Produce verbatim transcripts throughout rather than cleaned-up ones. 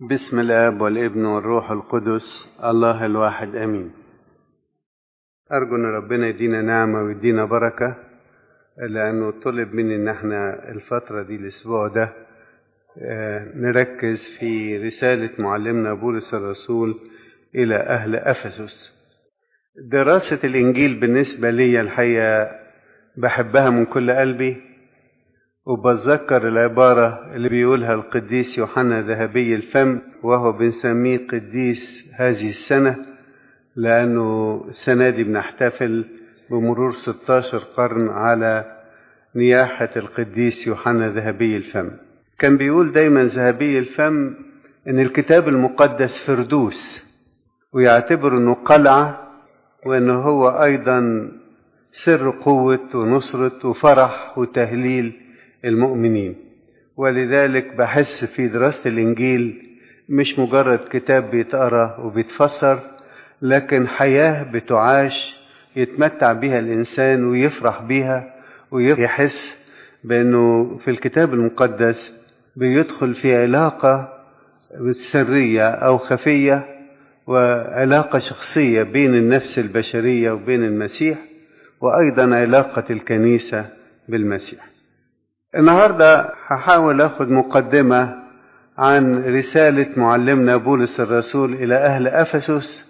بسم الآب والابن والروح القدس الله الواحد آمين. أرجو أن ربنا يدينا نعمة ويدينا بركة، لأنه طلب مني أن احنا الفترة دي الأسبوع ده نركز في رسالة معلمنا بولس الرسول إلى أهل أفسس. دراسة الإنجيل بالنسبة لي الحقيقة بحبها من كل قلبي، وبتذكر العبارة اللي بيقولها القديس يوحنا ذهبي الفم، وهو بنسميه قديس هذه السنة، لأنه السنة دي بنحتفل بمرور ستة عشر قرن على نياحة القديس يوحنا ذهبي الفم. كان بيقول دايما ذهبي الفم إن الكتاب المقدس فردوس، ويعتبر إنه قلعة، وإنه هو أيضا سر قوة ونصرة وفرح وتهليل المؤمنين. ولذلك بحس في دراسة الإنجيل مش مجرد كتاب بيتقرأ وبيتفسر، لكن حياة بتعاش يتمتع بها الإنسان ويفرح بيها، ويحس بأنه في الكتاب المقدس بيدخل في علاقة سرية أو خفية، وعلاقة شخصية بين النفس البشرية وبين المسيح، وأيضا علاقة الكنيسة بالمسيح. النهاردة هحاول أخذ مقدمة عن رسالة معلمنا بولس الرسول إلى أهل أفسس،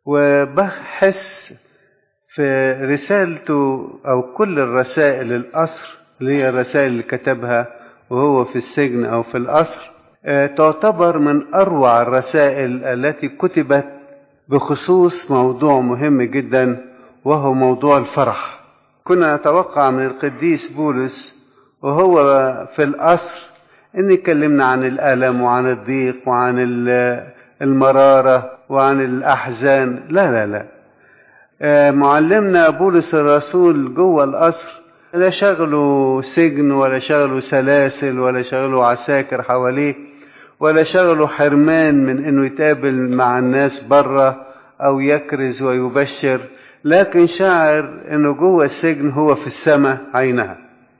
وبحس في رسالته أو كل الرسائل الأسر اللي هي الرسائل اللي كتبها وهو في السجن أو في الأسر، تعتبر من أروع الرسائل التي كتبت بخصوص موضوع مهم جدا، وهو موضوع الفرح. كنا نتوقع من القديس بولس وهو في الأسر إن يكلمنا عن الألم وعن الضيق وعن المرارة وعن الأحزان. لا لا لا معلمنا بولس الرسول جوه الأسر لا شغله سجن ولا شغله سلاسل ولا شغله عساكر حواليه ولا شغله حرمان من إنه يتقابل مع الناس بره أو يكرز ويبشر، لكن شاعر إنه جوه السجن هو في السماء عينها.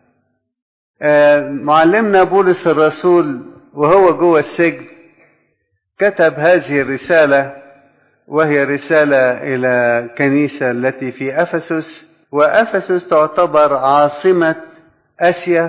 معلمنا بولس الرسول وهو جوه السجن كتب هذه الرسالة، وهي رسالة إلى الكنيسة التي في أفسس. وأفسس تعتبر عاصمة آسيا،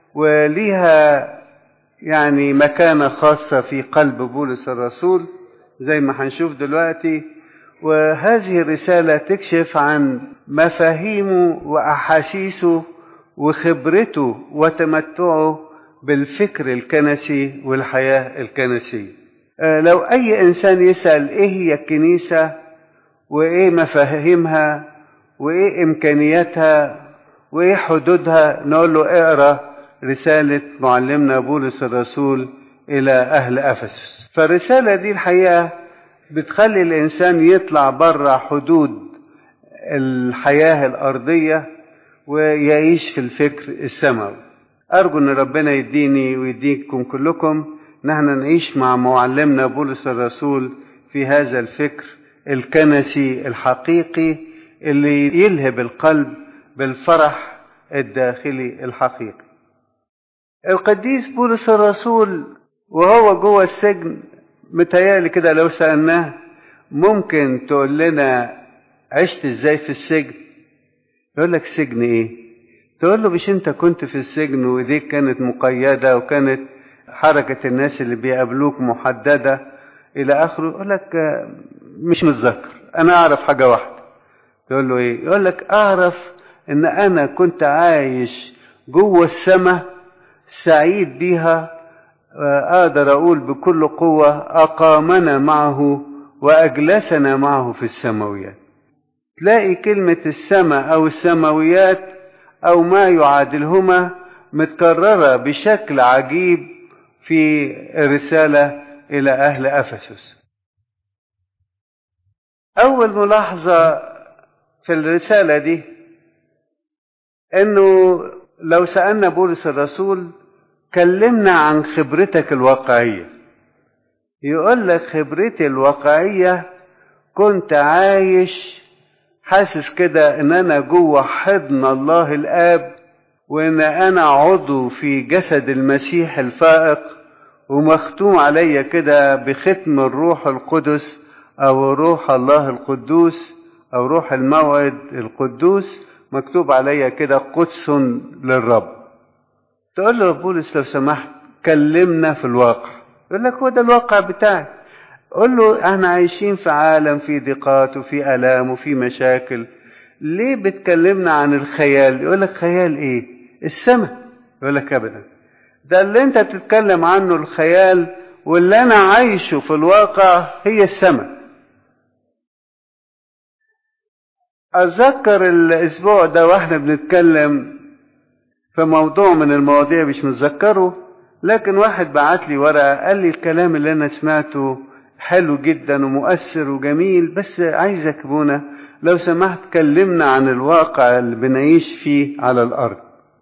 وليها يعني مكانة خاصة في قلب بولس الرسول زي ما هنشوف دلوقتي. وهذه الرسالة تكشف عن مفاهيمه وأحاسيسه وخبرته وتمتعه بالفكر الكنسي والحياة الكنسية. لو أي إنسان يسأل إيه هي الكنيسة وإيه مفاهيمها وإيه إمكانياتها وإيه حدودها، نقول له اقرأ رسالة معلمنا بولس الرسول إلى أهل أفسس. فالرسالة دي الحقيقة بتخلي الإنسان يطلع بره حدود الحياة الأرضية ويعيش في الفكر السماوي. أرجو أن ربنا يديني ويديكم كلكم نحن نعيش مع معلمنا بولس الرسول في هذا الفكر الكنسي الحقيقي اللي يلهب القلب بالفرح الداخلي الحقيقي. القديس بولس الرسول وهو جوه السجن متهيألي كده لو سألناه ممكن تقول لنا عشت ازاي في السجن؟ يقول لك سجن ايه؟ تقول له مش انت كنت في السجن وايديك كانت مقيدة وكانت حركة الناس اللي بيقابلوك محددة الى اخره؟ يقول لك مش متذكر، انا اعرف حاجة واحدة. تقول له ايه؟ يقول لك اعرف ان انا كنت عايش جوه السماء سعيد بيها، اقدر اقول بكل قوة اقامنا معه واجلسنا معه في السماويات. تلاقي كلمة السماء أو السماويات أو ما يعادلهما متكررة بشكل عجيب في الرسالة إلى أهل أفسس. أول ملاحظة في الرسالة دي إنه لو سألنا بولس الرسول كلمنا عن خبرتك الواقعية، يقول لك خبرتي الواقعية كنت عايش حاسس كده ان انا جوه حضن الله الاب، وان انا عضو في جسد المسيح الفائق، ومختوم عليا كده بختم الروح القدس أو روح الله القدوس أو روح الموعد القدوس، مكتوب عليا كده قدس للرب. تقول له بولس لو سمحت كلمنا في الواقع، يقول لك هو ده الواقع بتاعي. قول له احنا عايشين في عالم فيه ضيقات وفي آلام وفي مشاكل، ليه بتكلمنا عن الخيال؟ يقول لك خيال ايه؟ السماء. يقول لك ابدا، ده اللي انت بتتكلم عنه الخيال، واللي انا عايشه في الواقع هي السماء. اتذكر الاسبوع ده واحنا بنتكلم في موضوع من المواضيع مش متذكره، لكن واحد بعت لي ورقه قال لي الكلام اللي انا سمعته حلو جدا ومؤثر وجميل، بس عايزك ابونا لو سمحت كلمنا عن الواقع اللي بنعيش فيه على الارض.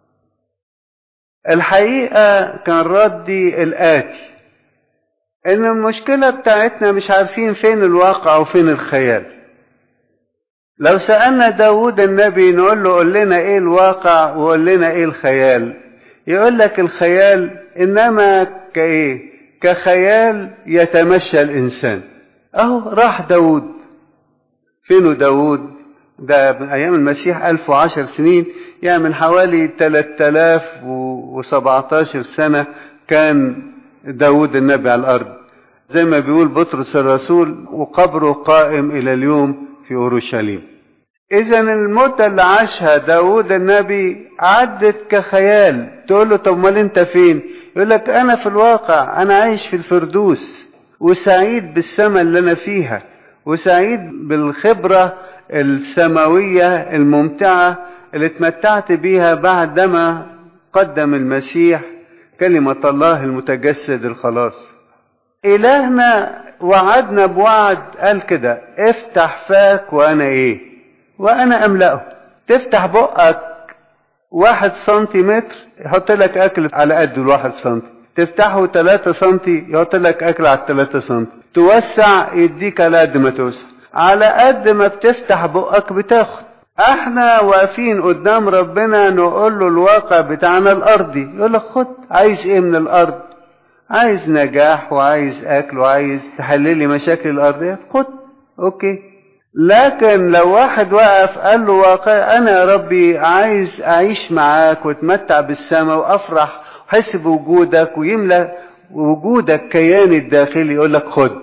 الحقيقه كان ردي الاتي، ان المشكله بتاعتنا مش عارفين فين الواقع وفين الخيال. لو سألنا داود النبي نقول له قول لنا ايه الواقع وقول لنا ايه الخيال، يقول لك الخيال انما كايه؟ كخيال يتمشى الانسان. اهو راح داود، فينه داود؟ ده من ايام المسيح ألف وعشر سنين، يعني من حوالي ثلاثة آلاف وسبعتاشر سنة كان داود النبي على الارض، زي ما بيقول بطرس الرسول وقبره قائم الى اليوم في اورشليم. اذا المدة اللي عاشها داود النبي عدت كخيال. تقول له طب مال انت فين؟ يقول لك انا في الواقع، انا عايش في الفردوس وسعيد بالسماء اللي انا فيها، وسعيد بالخبرة السماوية الممتعة اللي اتمتعت بيها بعدما قدم المسيح كلمة الله المتجسد الخلاص. إلهنا وعدنا بوعد قال كده افتح فاك وانا ايه؟ وانا املأه. تفتح بقك واحد سنتيمتر يحط لك اكل على قد الواحد سنتي، تفتحه ثلاثة سنتي يحط لك اكل على الثلاثة سنتي، توسع يديك على قد ما توسع، على قد ما بتفتح بقك بتاخد. احنا واقفين قدام ربنا نقول له الواقع بتاعنا الارضي، يقول لك خد، عايز ايه من الارض؟ عايز نجاح وعايز اكل وعايز تحللي مشاكل الارضية، خد اوكي. لكن لو واحد وقف قال له واقع انا يا ربي عايز اعيش معاك واتمتع بالسماء وافرح وحس بوجودك ويملى وجودك كياني الداخلي، يقول لك خد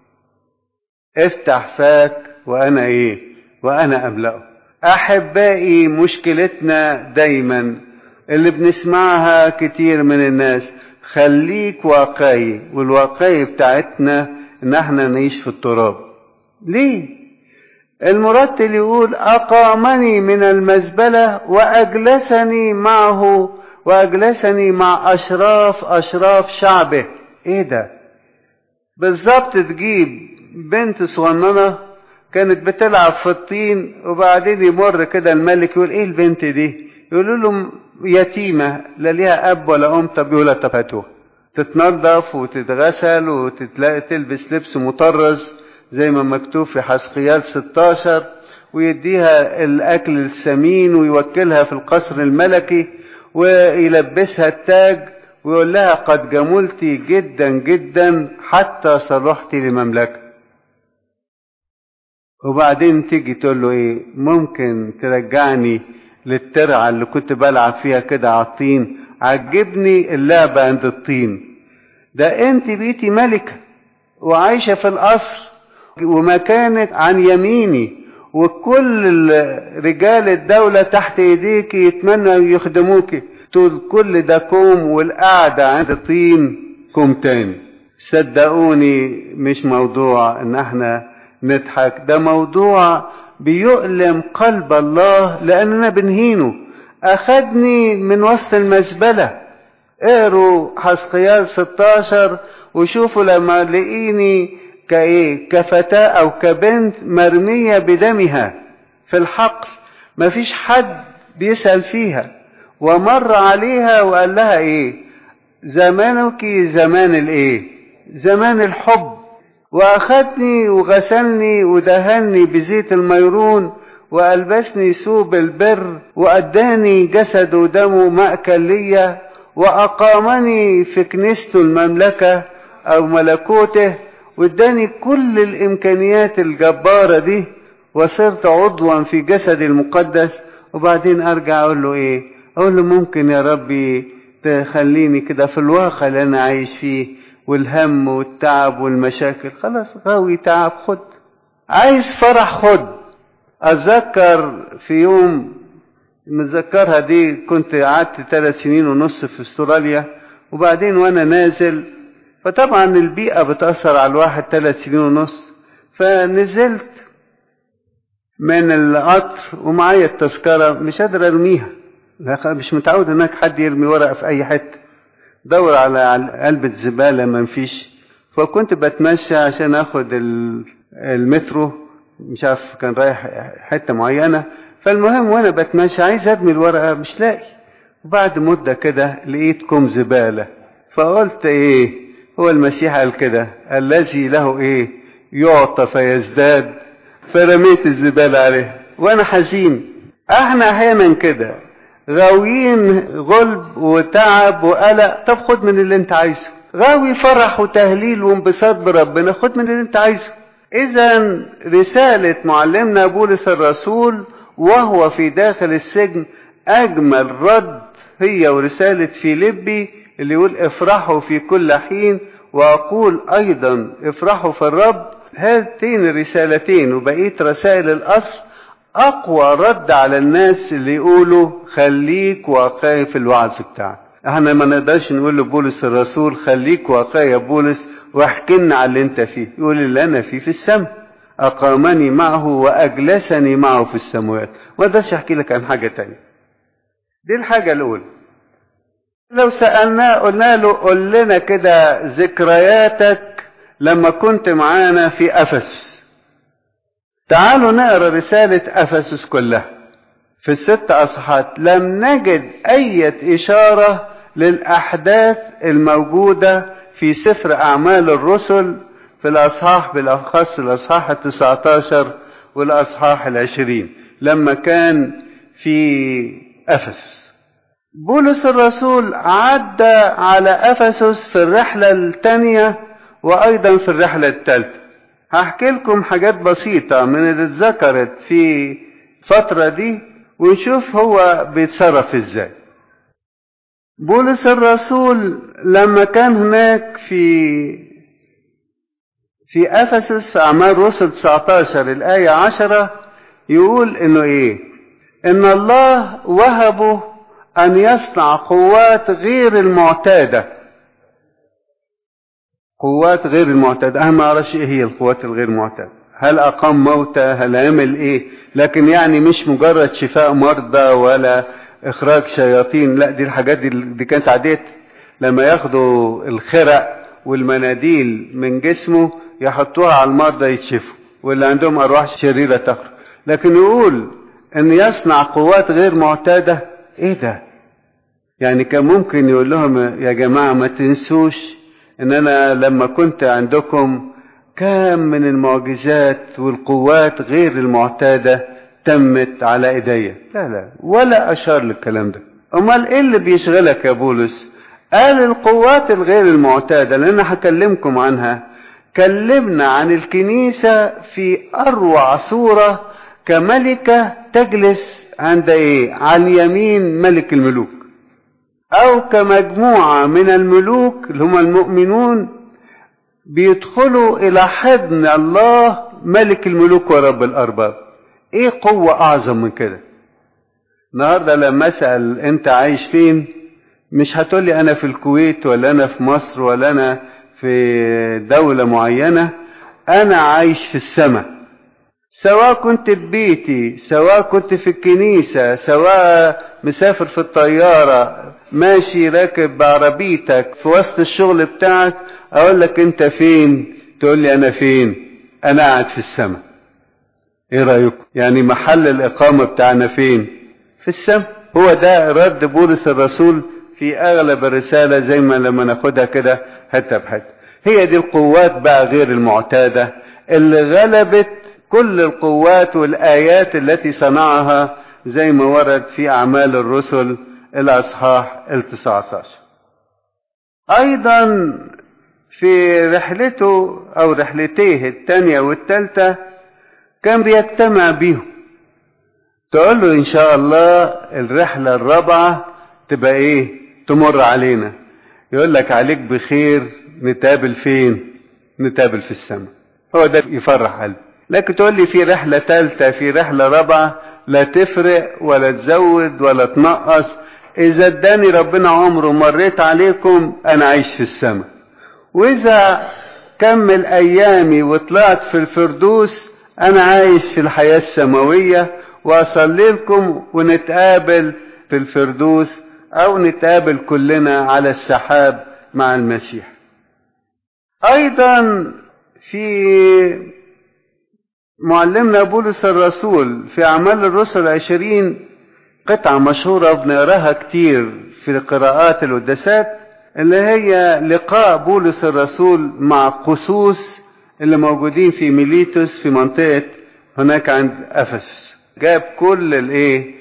افتح فاك وانا ايه؟ وانا املأه. احبائي مشكلتنا دايما اللي بنسمعها كتير من الناس، خليك واقعي، والواقعي بتاعتنا ان احنا نعيش في التراب. ليه؟ المرتل يقول اقامني من المزبلة واجلسني معه واجلسني مع اشراف اشراف شعبه. ايه ده؟ بالظبط تجيب بنت صغننة كانت بتلعب في الطين وبعدين يمر كده الملك يقول ايه البنت دي؟ يقولوا له يتيمة لا ليها اب ولا ام. طب يقولها طب هاتوها، تتنظف وتتغسل وتتلاقي تلبس لبس مطرز زي ما مكتوب في حزقيال ستاشر، ويديها الاكل الثمين ويوكلها في القصر الملكي ويلبسها التاج ويقول لها قد جملتي جدا جدا حتى صلحتي لمملكة. وبعدين تيجي تقول له ايه؟ ممكن ترجعني للترعة اللي كنت بلعب فيها كده على الطين؟ عجبني اللعبة عند الطين. ده انت بقيتي ملكة وعايشة في القصر ومكانك عن يميني، وكل رجال الدولة تحت ايديك يتمنى يخدموك. تقول كل ده كوم والقعدة عند الطين كوم تاني. صدقوني مش موضوع ان احنا نضحك، ده موضوع بيؤلم قلب الله لاننا بنهينه. اخدني من وسط المزبلة. اقروا حزقيال ستاشر وشوفوا لما لقيني كايه؟ كفتاة او كبنت مرمية بدمها في الحقل، مفيش حد بيسأل فيها، ومر عليها وقال لها ايه؟ زمانك زمان الايه؟ زمان الحب. واخدني وغسلني ودهني بزيت الميرون والبسني ثوب البر واداني جسد ودمه مأكل ليا واقامني في كنيسته المملكة أو ملكوته، واداني كل الإمكانيات الجبارة دي، وصرت عضوا في جسد المقدس. وبعدين أرجع أقول له إيه؟ أقول له ممكن يا ربي تخليني كده في الواقع اللي أنا عايش فيه، والهم والتعب والمشاكل، خلاص غاوي تعب خد، عايز فرح خد. أتذكر في يوم متذكرها دي، كنت قعدت ثلاث سنين ونص في استراليا، وبعدين وانا نازل، فطبعا البيئة بتأثر على الواحد ثلاث سنين ونص، فنزلت من القطر ومعايا التذكرة مش قادر ارميها، مش متعود هناك حد يرمي ورقة في اي حتة، دور على علبة زبالة ما فيش. فكنت بتمشى عشان اخد المترو، مش عارف كان رايح حتة معينة، فالمهم وانا بتمشى عايز ارمي الورقة مش لاقي. وبعد مدة كده لقيت كوم زبالة، فقلت ايه هو المسيح قال كده، الذي له ايه يعطى فيزداد، فرميت الزبالة عليه وانا حزين. احنا احيانا كده غاويين غلب وتعب وقلق، طب خد من اللي انت عايزه. غاوي فرح وتهليل وانبساط بربنا، خد من اللي انت عايزه. اذا رسالة معلمنا بولس الرسول وهو في داخل السجن اجمل رد هي ورسالة فيليبي اللي يقول افرحوا في كل حين، واقول ايضا افرحوا في الرب. هاتين الرسالتين وبقية رسائل الاصل اقوى رد على الناس اللي يقولوا خليك واقعي في الوعظ بتاعك. احنا ما نقدرش نقول لبولس الرسول خليك واقعي يا بولس واحكي لنا على اللي انت فيه، يقول اللي انا فيه في السماء، اقامني معه واجلسني معه في السماوات. ما اقدرش احكي لك عن حاجة تانية. دي الحاجة الاولى. لو سألناه قلنا له قل لنا كده ذكرياتك لما كنت معانا في افسس. تعالوا نقرا رسالة افسس كلها في الست اصحاحات، لم نجد اي اشارة للاحداث الموجودة في سفر اعمال الرسل في الاصحاح، بالاخص الاصحاح التسعة عشر والاصحاح العشرين لما كان في افسس. بولس الرسول عدى على افسس في الرحلة الثانية وايضا في الرحلة الثالثة. هحكي لكم حاجات بسيطة من اللي اتذكرت في الفترة دي ونشوف هو بيتصرف ازاي. بولس الرسول لما كان هناك في في افسس في اعمال رسل تسعة عشر الايه عشرة يقول انه ايه؟ ان الله وهبه ان يصنع قوات غير المعتاده. قوات غير المعتاده، انا ما اعرفش ايه هي القوات الغير المعتاده، هل اقام موتى، هل عمل ايه، لكن يعني مش مجرد شفاء مرضى ولا اخراج شياطين، لا دي الحاجات دي, دي كانت عادات لما ياخدوا الخرق والمناديل من جسمه يحطوها على المرضى يتشفوا، واللي عندهم ارواح شريره تخرج. لكن يقول ان يصنع قوات غير معتاده، ايه ده؟ يعني كان ممكن يقول لهم يا جماعه ما تنسوش ان انا لما كنت عندكم كم من المعجزات والقوات غير المعتاده تمت على ايديا. لا لا، ولا اشار للكلام ده. امال ايه اللي بيشغلك يا بولس؟ قال القوات الغير المعتاده، لان هكلمكم عنها. كلمنا عن الكنيسه في اروع صوره كملكه تجلس عند ايه؟ عن يمين ملك الملوك، او كمجموعه من الملوك اللي هم المؤمنون بيدخلوا الى حضن الله ملك الملوك ورب الارباب. ايه قوة اعظم من كده؟ النهاردة لما اسأل انت عايش فين، مش هتقولي انا في الكويت ولا انا في مصر ولا انا في دولة معينة، انا عايش في السماء. سواء كنت في بيتي، سواء كنت في الكنيسة، سواء مسافر في الطيارة، ماشي راكب بعربيتك في وسط الشغل بتاعك، اقول لك انت فين؟ تقول لي انا فين؟ انا قاعد في السماء. ايه رأيكم؟ يعني محل الاقامة بتاعنا فين؟ في السماء. هو ده رد بولس الرسول في اغلب الرسالة، زي ما لما ناخدها كده حتة بحتة. هي دي القوات بقى غير المعتادة اللي غلبت كل القوات والايات التي صنعها زي ما ورد في اعمال الرسل الاصحاح التسعة عشر. ايضا في رحلته أو رحلتيه الثانية والثالثة كان بيجتمع بيهم، تقول له إن شاء الله الرحلة الرابعة تبقى إيه تمر علينا، يقول لك عليك بخير، نتقابل فين؟ نتقابل في السماء. هو ده يفرح قلبي. لكن تقول لي في رحلة ثالثة في رحلة رابعة، لا تفرق ولا تزود ولا تنقص. إذا اداني ربنا عمره مريت عليكم أنا عايش في السماء، وإذا كمل أيامي وطلعت في الفردوس أنا عايش في الحياة السماوية، وأصلي لكم ونتقابل في الفردوس أو نتقابل كلنا على السحاب مع المسيح. أيضا في معلمنا بولس الرسول في أعمال الرسل عشرين قطعة مشهورة بنقراها كتير في قراءات القداسات، اللي هي لقاء بولس الرسول مع قسوس اللي موجودين في ميليتوس في منطقة هناك عند أفسس. جاب كل الايه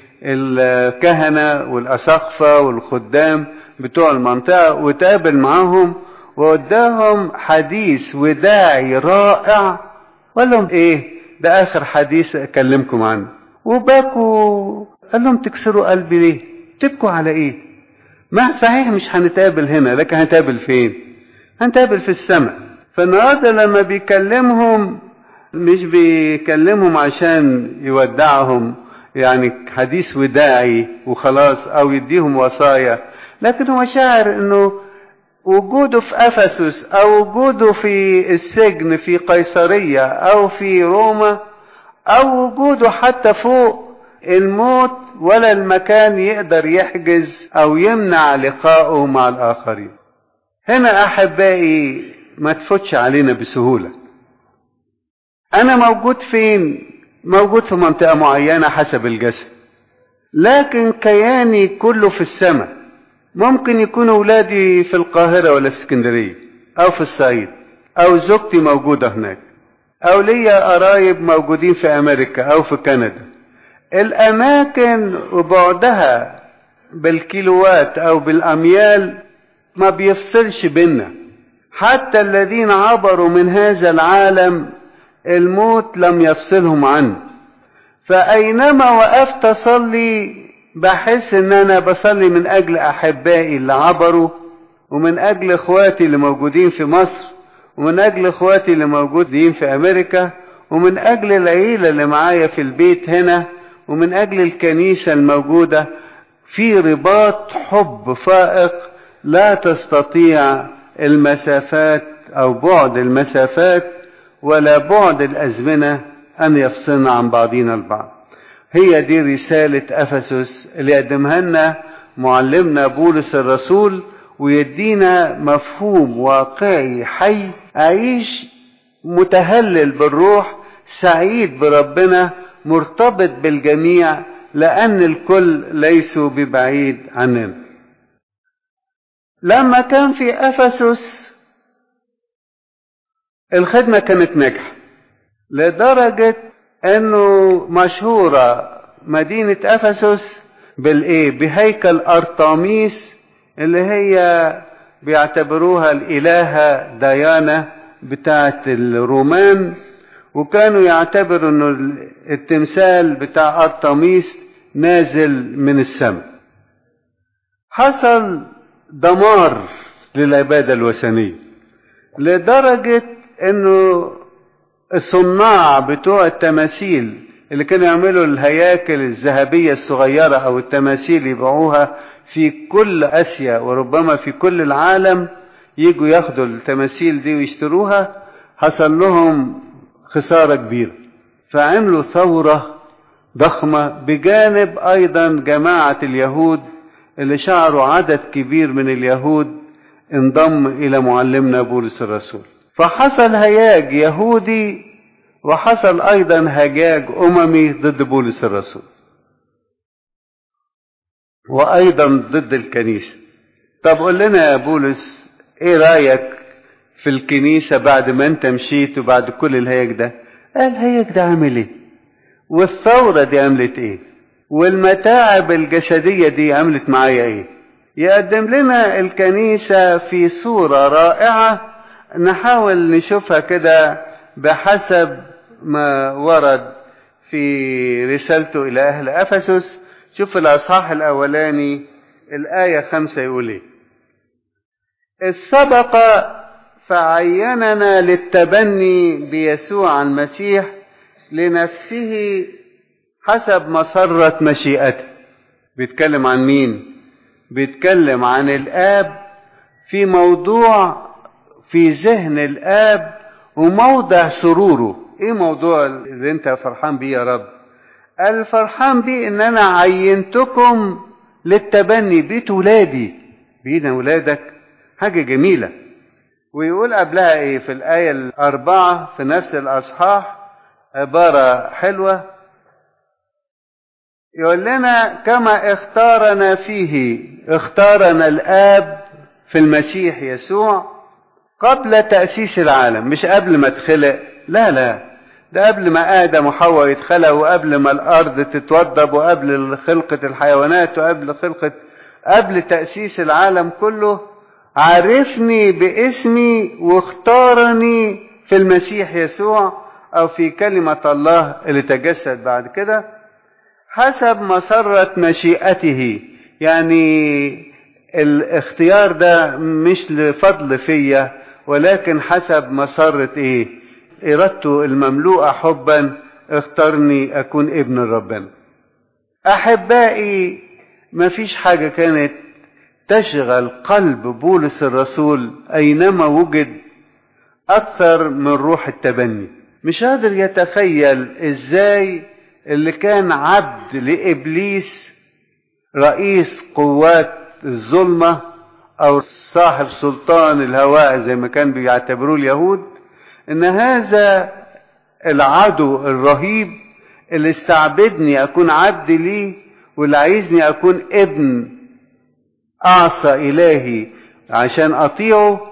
الكهنة والأساقفة والخدام بتوع المنطقة وتقابل معهم ووداهم حديث وداعي رائع، وقال لهم ايه ده آخر حديث أكلمكم عنه. وباكوا، قال لهم تكسروا قلبي ليه؟ تبكوا على ايه؟ ما صحيح مش هنتقابل هنا، لكن هنتقابل فين؟ هنتقابل في السماء. فالنهارده لما بيكلمهم مش بيكلمهم عشان يودعهم يعني حديث وداعي وخلاص او يديهم وصايا، لكن هو شاعر انه وجوده في افسس او وجوده في السجن في قيصرية او في روما او وجوده حتى فوق الموت ولا المكان يقدر يحجز او يمنع لقائه مع الاخرين. هنا احبائي ما تفوتش علينا بسهولة. انا موجود فين؟ موجود في منطقة معينة حسب الجسد، لكن كياني كله في السماء. ممكن يكون اولادي في القاهرة ولا في اسكندرية او في الصعيد، او زوجتي موجودة هناك، او ليا قرايب موجودين في امريكا او في كندا. الاماكن وبعدها بالكيلوات او بالاميال ما بيفصلش بينا. حتى الذين عبروا من هذا العالم الموت لم يفصلهم عنه. فأينما وقفت أصلي بحس ان انا بصلي من اجل احبائي اللي عبروا، ومن اجل اخواتي اللي موجودين في مصر، ومن اجل اخواتي اللي موجودين في امريكا، ومن اجل العيلة اللي معايا في البيت هنا، ومن اجل الكنيسة الموجودة. في رباط حب فائق لا تستطيع المسافات او بعد المسافات ولا بعد الازمنة ان يفصلنا عن بعضنا البعض. هي دي رسالة افسس اللي يقدمها لنا معلمنا بولس الرسول، ويدينا مفهوم واقعي حي اعيش متهلل بالروح، سعيد بربنا، مرتبط بالجميع، لان الكل ليسوا ببعيد عننا. لما كان في افسس الخدمة كانت ناجحة لدرجة انه مشهورة مدينة افسس بالايه بهيكل ارطميس اللي هي بيعتبروها الالهة ديانا بتاعت الرومان، وكانوا يعتبروا انه التمثال بتاع ارطميس نازل من السماء. حصل دمار للعبادة الوثنية لدرجة انه الصناع بتوع التماثيل اللي كانوا يعملوا الهياكل الذهبية الصغيرة او التماثيل يبيعوها في كل اسيا وربما في كل العالم، يجوا ياخدوا التماثيل دي ويشتروها، حصل لهم خسارة كبيرة. فعملوا ثورة ضخمة بجانب ايضا جماعة اليهود اللي شعروا عدد كبير من اليهود انضم الى معلمنا بولس الرسول. فحصل هياج يهودي وحصل ايضا هجاج اممي ضد بولس الرسول، وايضا ضد الكنيسة. طب قول لنا يا بولس ايه رأيك في الكنيسة بعد ما انت مشيت وبعد كل الهياج ده؟ قال الهياج ده عمل ايه؟ والثورة دي عملت ايه؟ والمتاعب الجسدية دي عملت معايا ايه؟ يقدم لنا الكنيسة في صورة رائعة نحاول نشوفها كده بحسب ما ورد في رسالته إلى أهل أفسس. شوف الأصحاح الأولاني الآية خمسة يقول إيه: السبق فعيننا للتبني بيسوع المسيح لنفسه حسب مسرة مشيئته. بيتكلم عن مين؟ بيتكلم عن الآب، في موضوع في ذهن الآب وموضع سروره. ايه موضوع اللي انت فرحان بيه يا رب؟ الفرحان بيه ان انا عينتكم للتبني، بيت ولادي، بينا ولادك، حاجة جميلة. ويقول قبلها ايه في الآية الأربعة في نفس الأصحاح عبارة حلوة، يقول لنا كما اختارنا فيه، اختارنا الآب في المسيح يسوع قبل تأسيس العالم. مش قبل ما اتخلق، لا لا، ده قبل ما آدم وحواء يتخلق، وقبل ما الأرض تتوضب، وقبل خلقة الحيوانات، وقبل خلقة قبل تأسيس العالم كله. عرفني باسمي واختارني في المسيح يسوع، أو في كلمة الله اللي تجسد بعد كده، حسب مسرة مشيئته. يعني الاختيار ده مش لفضل فيا، ولكن حسب مسرة ايه؟ إرادته المملوءة حبا اختارني أكون ابن ربنا. أحبائي، ما فيش حاجة كانت تشغل قلب بولس الرسول أينما وجد أكثر من روح التبني. مش قادر يتخيل إزاي اللي كان عبد لإبليس، رئيس قوات الظلمة أو صاحب سلطان الهواء زي ما كان بيعتبروه اليهود، إن هذا العدو الرهيب اللي استعبدني أكون عبد ليه، واللي عايزني أكون ابن أعصى إلهي عشان أطيعه،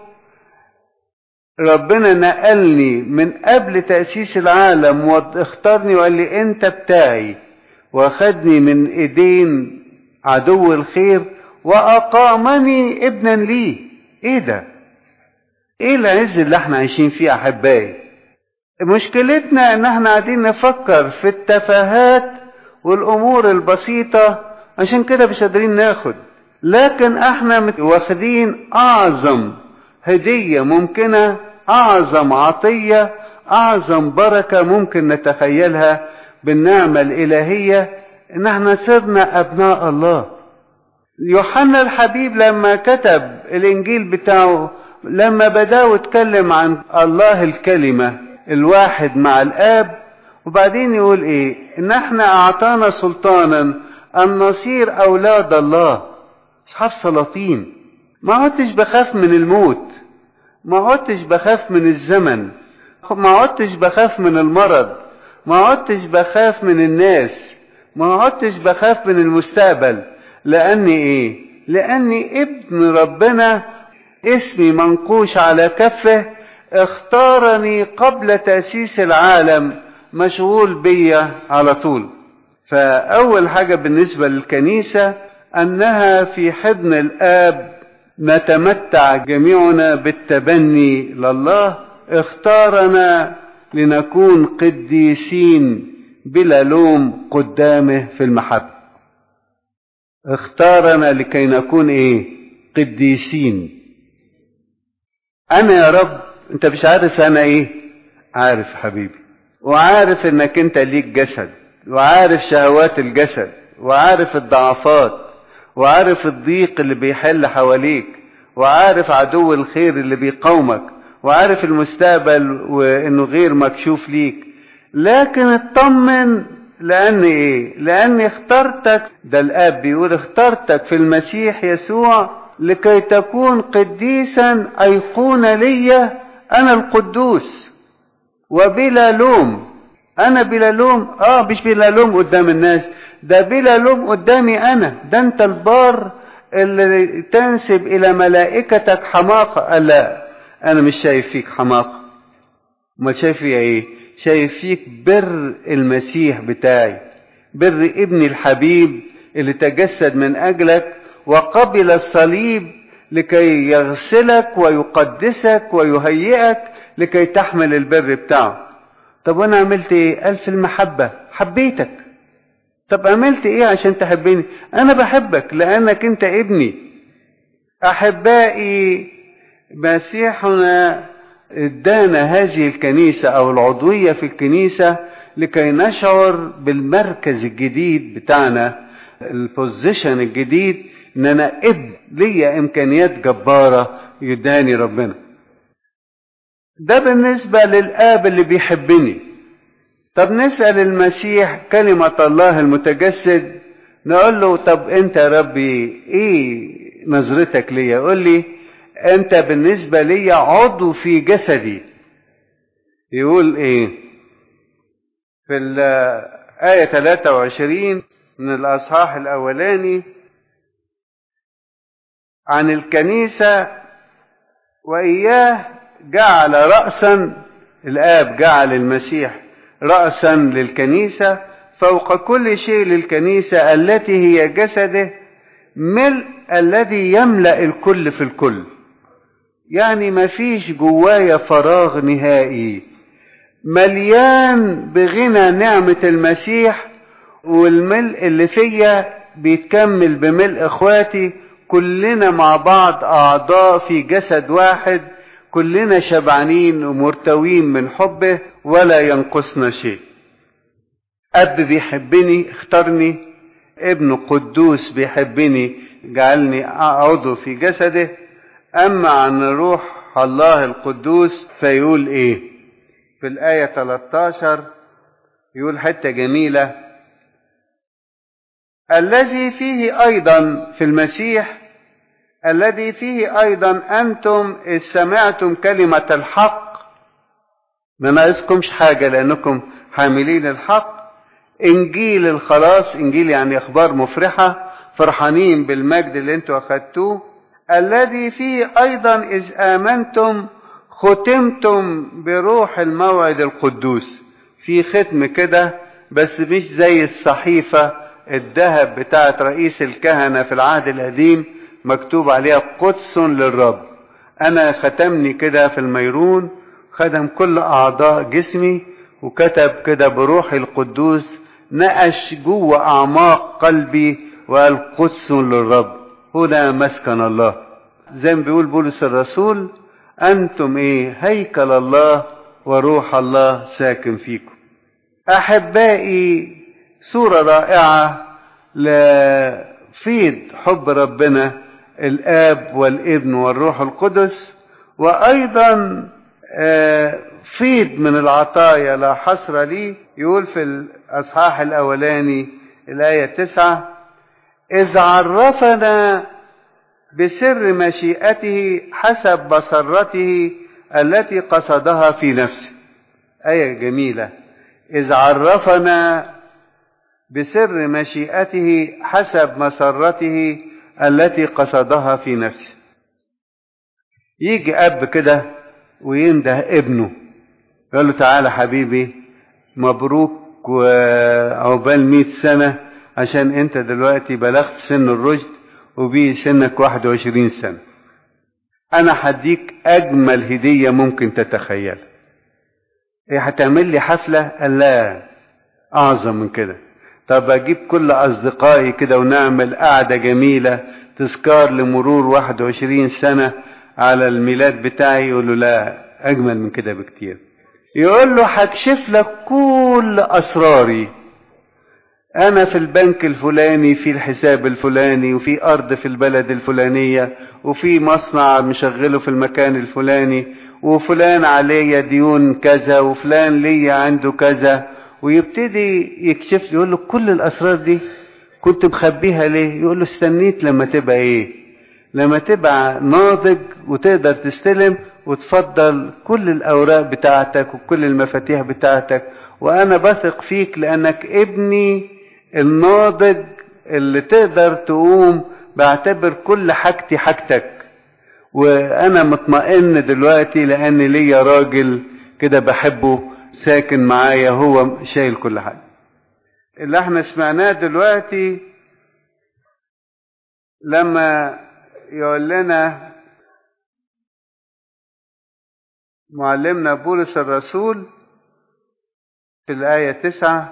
ربنا نقلني من قبل تأسيس العالم واختارني وقال لي أنت بتاعي، واخدني من إيدين عدو الخير وأقامني ابنا ليه. إيه ده؟ إيه العز اللي احنا عايشين فيه أحبائي؟ مشكلتنا ان احنا قاعدين نفكر في التفاهات والامور البسيطة، عشان كده مش قادرين ناخد. لكن احنا واخدين اعظم هدية ممكنة، اعظم عطية، اعظم بركة ممكن نتخيلها بالنعمة الالهية، ان احنا صرنا ابناء الله. يوحنا الحبيب لما كتب الانجيل بتاعه، لما بدأ يتكلم عن الله الكلمة الواحد مع الآب، وبعدين يقول ايه؟ ان احنا اعطانا سلطانا ان نصير اولاد الله، اصحاب سلاطين. ما عدتش بخاف من الموت، ما عدتش بخاف من الزمن، ما عدتش بخاف من المرض، ما عدتش بخاف من الناس، ما عدتش بخاف من المستقبل. لاني ايه؟ لاني ابن ربنا، اسمي منقوش على كفه، اختارني قبل تأسيس العالم، مشغول بيا على طول. فأول حاجة بالنسبة للكنيسة أنها في حضن الآب نتمتع جميعنا بالتبني لله. اختارنا لنكون قديسين بلا لوم قدامه في المحبة. اختارنا لكي نكون ايه؟ قديسين. انا يا رب، انت مش عارف انا ايه؟ عارف حبيبي، وعارف انك انت ليك جسد، وعارف شهوات الجسد، وعارف الضعفات، وعارف الضيق اللي بيحل حواليك، وعارف عدو الخير اللي بيقاومك، وعارف المستقبل وانه غير مكشوف ليك. لكن اطمن، لان ايه؟ لاني اخترتك. ده الاب بيقول اخترتك في المسيح يسوع لكي تكون قديسا ايقونة لي انا القدوس وبلا لوم. انا بلا لوم، اه مش بلا لوم قدام الناس، ده بلا لوم قدامي انا. ده انت البار اللي تنسب الى ملائكتك حماقة. لا، انا مش شايف فيك حماقة، ما شايف فيها ايه؟ شايف فيك بر المسيح بتاعي، بر ابن الحبيب اللي تجسد من اجلك وقبل الصليب لكي يغسلك ويقدسك ويهيئك لكي تحمل البر بتاعه. طب وانا عملت ايه؟ قال في المحبة حبيتك. طب عملت ايه عشان تحبني؟ انا بحبك لانك انت ابني. احبائي، مسيحنا ادانا هذه الكنيسة او العضوية في الكنيسة لكي نشعر بالمركز الجديد بتاعنا، البوزيشن الجديد، ان انا ابن ليا امكانيات جبارة يداني ربنا. ده بالنسبة للآب اللي بيحبني. طب نسأل المسيح كلمة الله المتجسد، نقول له طب انت يا ربي ايه نظرتك ليا؟ يقول لي انت بالنسبة لي عضو في جسدي. يقول ايه في الآية ثلاثة وعشرين من الأصحاح الأولاني عن الكنيسة: وإياه جعل رأسا، الآب جعل المسيح رأسا للكنيسة فوق كل شيء للكنيسة التي هي جسده، ملء الذي يملأ الكل في الكل. يعني ما فيش جوايا فراغ نهائي، مليان بغنى نعمة المسيح، والملء اللي فيا بيتكمل بملء اخواتي، كلنا مع بعض اعضاء في جسد واحد، كلنا شبعانين ومرتوين من حبه ولا ينقصنا شيء. اب بيحبني اختارني، ابن قدوس بيحبني جعلني عضو في جسده. اما عن روح الله القدوس فيقول ايه في الآية ثلاثة عشر؟ يقول حتة جميلة: الذي فيه أيضا في المسيح، الذي فيه أيضا أنتم إذ سمعتم كلمة الحق، ما ناقصكمش حاجة لأنكم حاملين الحق، إنجيل الخلاص. إنجيل يعني أخبار مفرحة، فرحانين بالمجد اللي انتوا أخدتوه. الذي فيه أيضا إذ آمنتم ختمتم بروح الموعد القدوس. في ختم كده بس مش زي الصحيفة الذهب بتاعت رئيس الكهنة في العهد القديم مكتوب عليها قدس للرب. أنا ختمني كده في الميرون، ختم كل أعضاء جسمي وكتب كده بروح القدوس، نقش جوه أعماق قلبي وقال قدس للرب، هنا مسكن الله. زي ما بيقول بولس الرسول: أنتم إيه؟ هيكل الله وروح الله ساكن فيكم. أحبائي، صورة رائعة لفيض حب ربنا الآب والابن والروح القدس، وأيضا فيض من العطايا لا حصر لي. يقول في الأصحاح الأولاني الآية تسعة: إذ عرفنا بسر مشيئته حسب مسرته التي قصدها في نفسه. آية جميلة: إذ عرفنا بسر مشيئته حسب مسرته التي قصدها في نفسه. يجي أب كده وينده ابنه يقول له: تعالى حبيبي، مبروك وعقبال مئة سنة، عشان انت دلوقتي بلغت سن الرشد وبيه سنك واحد وعشرين سنة. انا هديك اجمل هدية ممكن تتخيل. ايه هتعمل لي حفلة؟ قال لا، اعظم من كده. طب اجيب كل اصدقائي كده ونعمل قعدة جميلة تذكار لمرور واحد وعشرين سنة على الميلاد بتاعي؟ يقول له لا، اجمل من كده بكتير. يقول له: هكشف لك كل اسراري. انا في البنك الفلاني، في الحساب الفلاني، وفي ارض في البلد الفلانية، وفي مصنع مشغله في المكان الفلاني، وفلان عليه ديون كذا، وفلان ليه عنده كذا. ويبتدي يكشف لي، يقول له: كل الاسرار دي كنت مخبيها ليه؟ يقول له: استنيت لما تبقى ايه؟ لما تبقى ناضج وتقدر تستلم وتفضل كل الاوراق بتاعتك وكل المفاتيح بتاعتك، وانا بثق فيك لانك ابني الناضج اللي تقدر تقوم. بعتبر كل حاجتي حاجتك، وانا مطمئن دلوقتي لان ليا راجل كده بحبه ساكن معايا، هو شايل كل حاجة. اللي احنا سمعناه دلوقتي لما يقول لنا معلمنا بولس الرسول في الآية تسعة: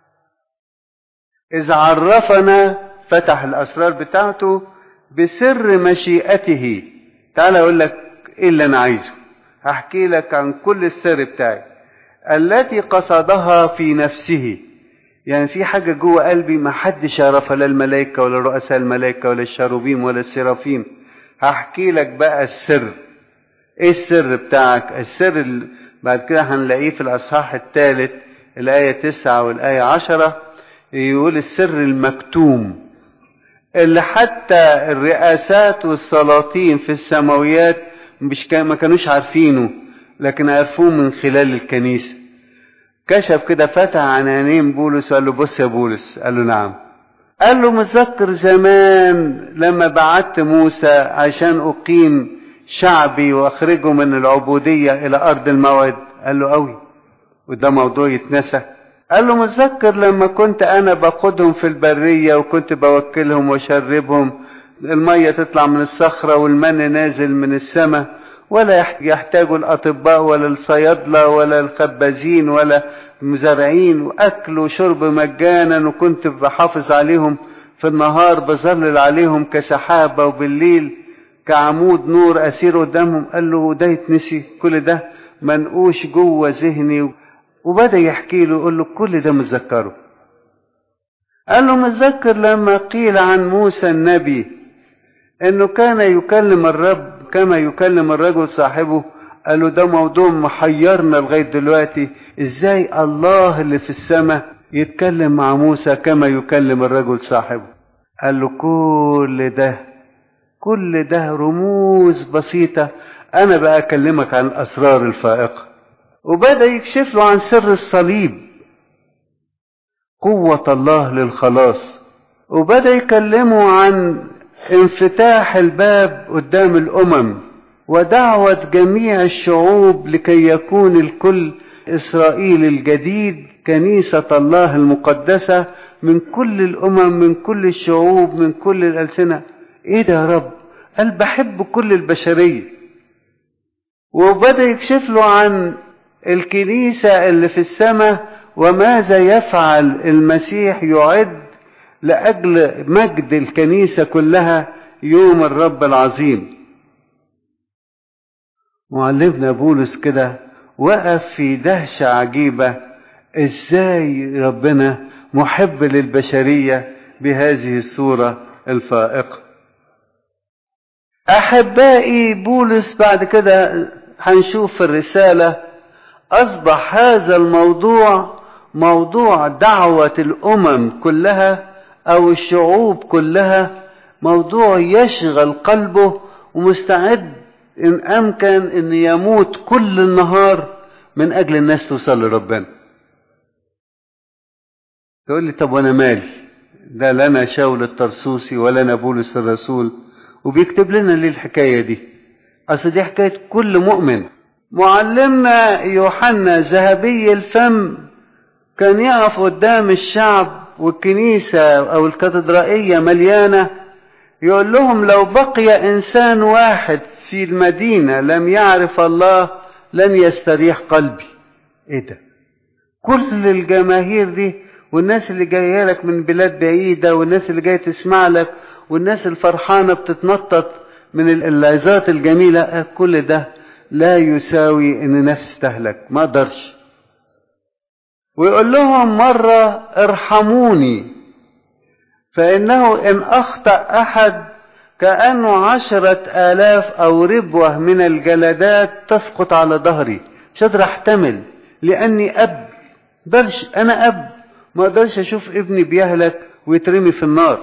إذ عرفنا، فتح الأسرار بتاعته بسر مشيئته. تعال أقول لك إيه اللي أنا عايزه، هحكي لك عن كل السر بتاعي، التي قصدها في نفسه. يعني في حاجة جوه قلبي ما حدش يعرفها، لا الملائكة ولا رؤساء الملائكة ولا الشاروبيم ولا السرافيم. هحكي لك بقى السر. ايه السر بتاعك؟ السر اللي بعد كده هنلاقيه في الأصحاح الثالث الآية تسعة والآية عشرة. يقول السر المكتوم اللي حتى الرئاسات والسلاطين في السماويات مش كان ما كانوش عارفينه، لكن عرفوه من خلال الكنيسة. كشف كده، فتح عن عينين بولس وقال له: بص يا بولس. قال له: نعم. قال له: متذكر زمان لما بعت موسى عشان أقيم شعبي وأخرجه من العبودية إلى أرض الموعد؟ قال له: أوي. وده موضوع يتنسى؟ قال له: متذكر لما كنت أنا بقودهم في البرية وكنت بوكلهم وشربهم، المية تطلع من الصخرة والمن نازل من السماء، ولا يحتاجوا الأطباء ولا الصيادلة ولا الخبازين ولا المزارعين، وأكل وشرب مجانا، وكنت بحافظ عليهم في النهار، بظلل عليهم كسحابة، وبالليل كعمود نور أسير قدامهم. قال له: ده يتنسي؟ كل ده منقوش جوه ذهني. وبدأ يحكي له، يقول له: كل ده متذكره. قال له: متذكر لما قيل عن موسى النبي انه كان يكلم الرب كما يكلم الرجل صاحبه؟ قال له: ده موضوع محيرنا لغاية دلوقتي، ازاي الله اللي في السماء يتكلم مع موسى كما يكلم الرجل صاحبه؟ قال له: كل ده كل ده رموز بسيطة، انا بقى اكلمك عن الاسرار الفائقة. وبدأ يكشف له عن سر الصليب، قوة الله للخلاص. وبدأ يكلمه عن انفتاح الباب قدام الأمم ودعوة جميع الشعوب لكي يكون الكل إسرائيل الجديد، كنيسة الله المقدسة، من كل الأمم، من كل الشعوب، من كل الألسنة. إيه ده يا رب؟ قال: بحب كل البشرية. وبدأ يكشف له عن الكنيسة اللي في السماء، وماذا يفعل المسيح يعد لأجل مجد الكنيسة كلها يوم الرب العظيم. معلمنا بولس كده وقف في دهشة عجيبة، ازاي ربنا محب للبشرية بهذه الصورة الفائقة. أحبائي، بولس بعد كده هنشوف في الرسالة أصبح هذا الموضوع موضوع دعوة الأمم كلها أو الشعوب كلها، موضوع يشغل قلبه، ومستعد إن أمكن أن يموت كل النهار من أجل الناس توصل لربنا. تقول لي: طب وأنا مالي؟ ده لنا شاول الطرسوسي ولنا بولس الرسول، وبيكتب لنا ليه الحكاية دي؟ أصل دي حكاية كل مؤمن. معلمنا يوحنا ذهبي الفم كان يقف قدام الشعب والكنيسة أو الكاتدرائية مليانة، يقول لهم: لو بقي إنسان واحد في المدينة لم يعرف الله لن يستريح قلبي. إيه ده؟ كل الجماهير دي والناس اللي جاية لك من بلاد بعيدة والناس اللي جاية تسمع لك والناس الفرحانة بتتنطط من العظات الجميلة، كل ده لا يساوي ان نفس تهلك، ما قدرش. ويقول لهم مرة: ارحموني، فإنه إن أخطأ أحد كأنه عشرة آلاف أو ربوة من الجلدات تسقط على ظهري. مش قادر أحتمل، لأني أب. برش أنا أب، ما أقدرش أشوف ابني بيهلك ويترمي في النار.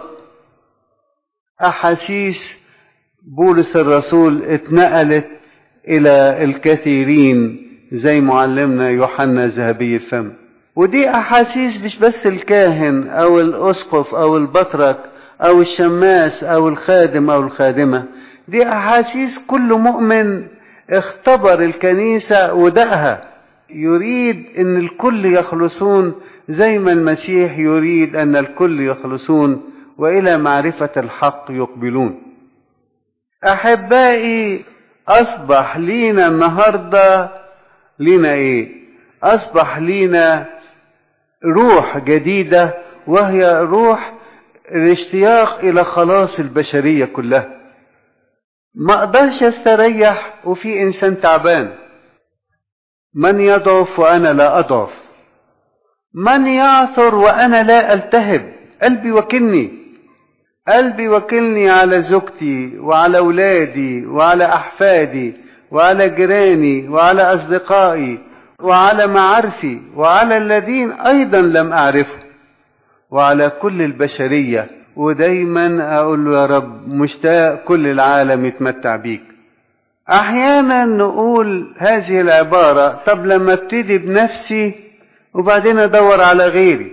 أحاسيس بولس الرسول اتنقلت إلى الكثيرين زي معلمنا يوحنا ذهبي الفم. ودي أحاسيس مش بس الكاهن أو الأسقف أو البطرك أو الشماس أو الخادم أو الخادمة، دي أحاسيس كل مؤمن اختبر الكنيسة ودقها، يريد أن الكل يخلصون زي ما المسيح يريد أن الكل يخلصون وإلى معرفة الحق يقبلون. أحبائي أصبح لينا النهاردة لينا إيه؟ أصبح لينا روح جديدة، وهي روح الاشتياق إلى خلاص البشرية كلها. ما أقدرش استريح وفي إنسان تعبان. من يضعف وأنا لا أضعف، من يعثر وأنا لا ألتهب. قلبي وكلني قلبي وكلني على زوجتي وعلى أولادي وعلى أحفادي وعلى جيراني وعلى أصدقائي وعلى معارفي وعلى الذين أيضا لم أعرفهم وعلى كل البشرية. ودايما أقول له يا رب مشتاق كل العالم يتمتع بيك. أحيانا نقول هذه العبارة، طب لما ابتدي بنفسي وبعدين أدور على غيري.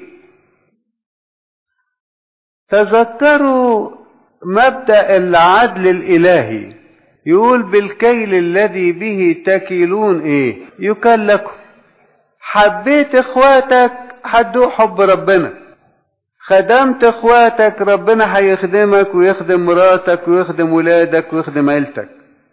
تذكروا مبدأ العدل الإلهي، يقول بالكيل الذي به تكيلون ايه يكل لكم. حبيت اخواتك هتدوق حب ربنا، خدمت اخواتك ربنا هيخدمك ويخدم مراتك ويخدم ولادك ويخدم عيلتك.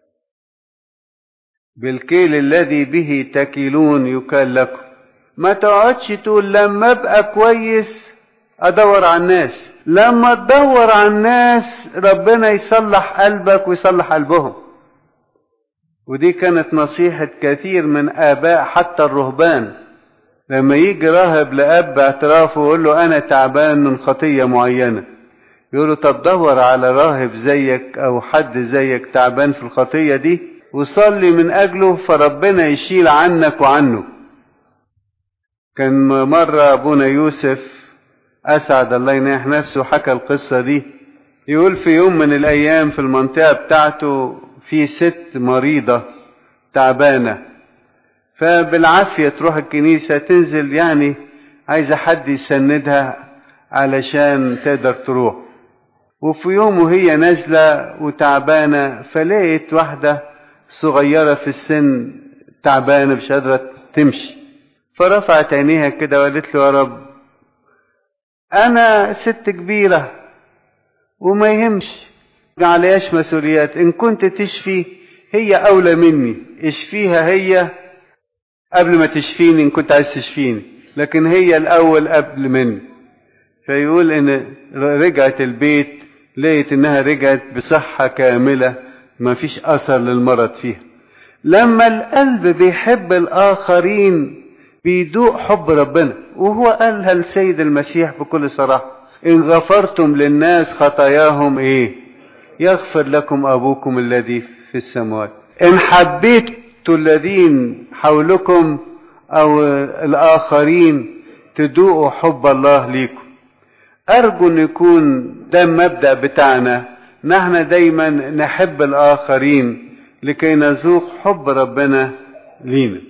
بالكيل الذي به تكيلون يكل لكم. ما تقعدش تقول لما ابقى كويس ادور على الناس. لما تدور على الناس ربنا يصلح قلبك ويصلح قلبهم. ودي كانت نصيحة كثير من آباء حتى الرهبان، لما يجي راهب لأب اعترافه ويقول له أنا تعبان من خطية معينة، يقول له طب دور على راهب زيك أو حد زيك تعبان في الخطية دي وصلي من أجله فربنا يشيل عنك وعنه. كان مرة أبونا يوسف أسعد الله ينيح نفسه حكى القصة دي، يقول في يوم من الأيام في المنطقة بتاعته في ست مريضة تعبانة، فبالعافية تروح الكنيسة تنزل يعني عايزة حد يسندها علشان تقدر تروح. وفي يوم وهي نازلة وتعبانة فلقيت واحدة صغيرة في السن تعبانة مش قادرة تمشي، فرفعت عينيها كده وقالت له يا رب أنا ست كبيرة وما يهمش عليهاش مسؤوليات، إن كنت تشفي هي أولى مني، اشفيها هي قبل ما تشفيني إن كنت عايز تشفيني، لكن هي الأول قبل مني. فيقول إن رجعت البيت لقيت إنها رجعت بصحة كاملة ما فيش أثر للمرض فيها. لما القلب بيحب الآخرين بيدوق حب ربنا، وهو قالها السيد المسيح بكل صراحة إن غفرتم للناس خطاياهم إيه يغفر لكم أبوكم الذي في السماوات. إن حبيتوا الذين حولكم أو الآخرين تدوقوا حب الله ليكم. أرجو أن يكون ده المبدأ بتاعنا، نحن دايما نحب الآخرين لكي نذوق حب ربنا لينا.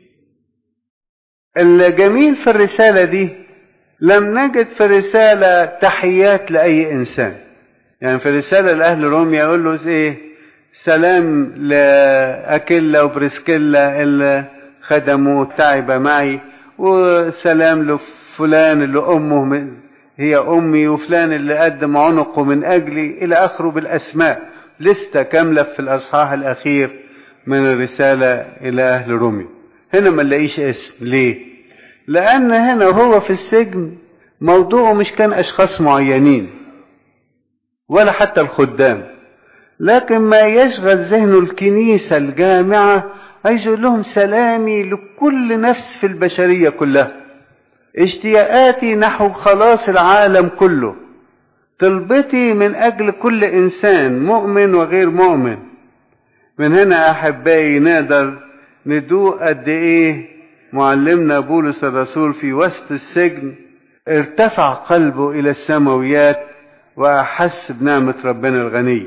الجميل في الرسالة دي لم نجد في الرسالة تحيات لأي إنسان. يعني في الرسالة لأهل روميا يقول له إيه سلام لأكيلا وبرسكيلا اللي خدموا تعب معي، وسلام لفلان اللي أمه هي أمي، وفلان اللي قدم عنقه من أجلي، إلى آخره بالأسماء. لستة كاملة في الأصحاح الأخير من الرسالة إلى أهل روميا. هنا ما نلاقيش اسم. ليه؟ لأن هنا هو في السجن موضوعه مش كان أشخاص معينين ولا حتى الخدام، لكن ما يشغل ذهنه الكنيسة الجامعة، عايز يقول لهم سلامي لكل نفس في البشرية كلها، اشتياقاتي نحو خلاص العالم كله، طلبتي من أجل كل إنسان مؤمن وغير مؤمن. من هنا أحبائي نقدر ندوق قد إيه معلمنا بولس الرسول في وسط السجن ارتفع قلبه إلى السماويات وأحس بنعمة ربنا الغنية.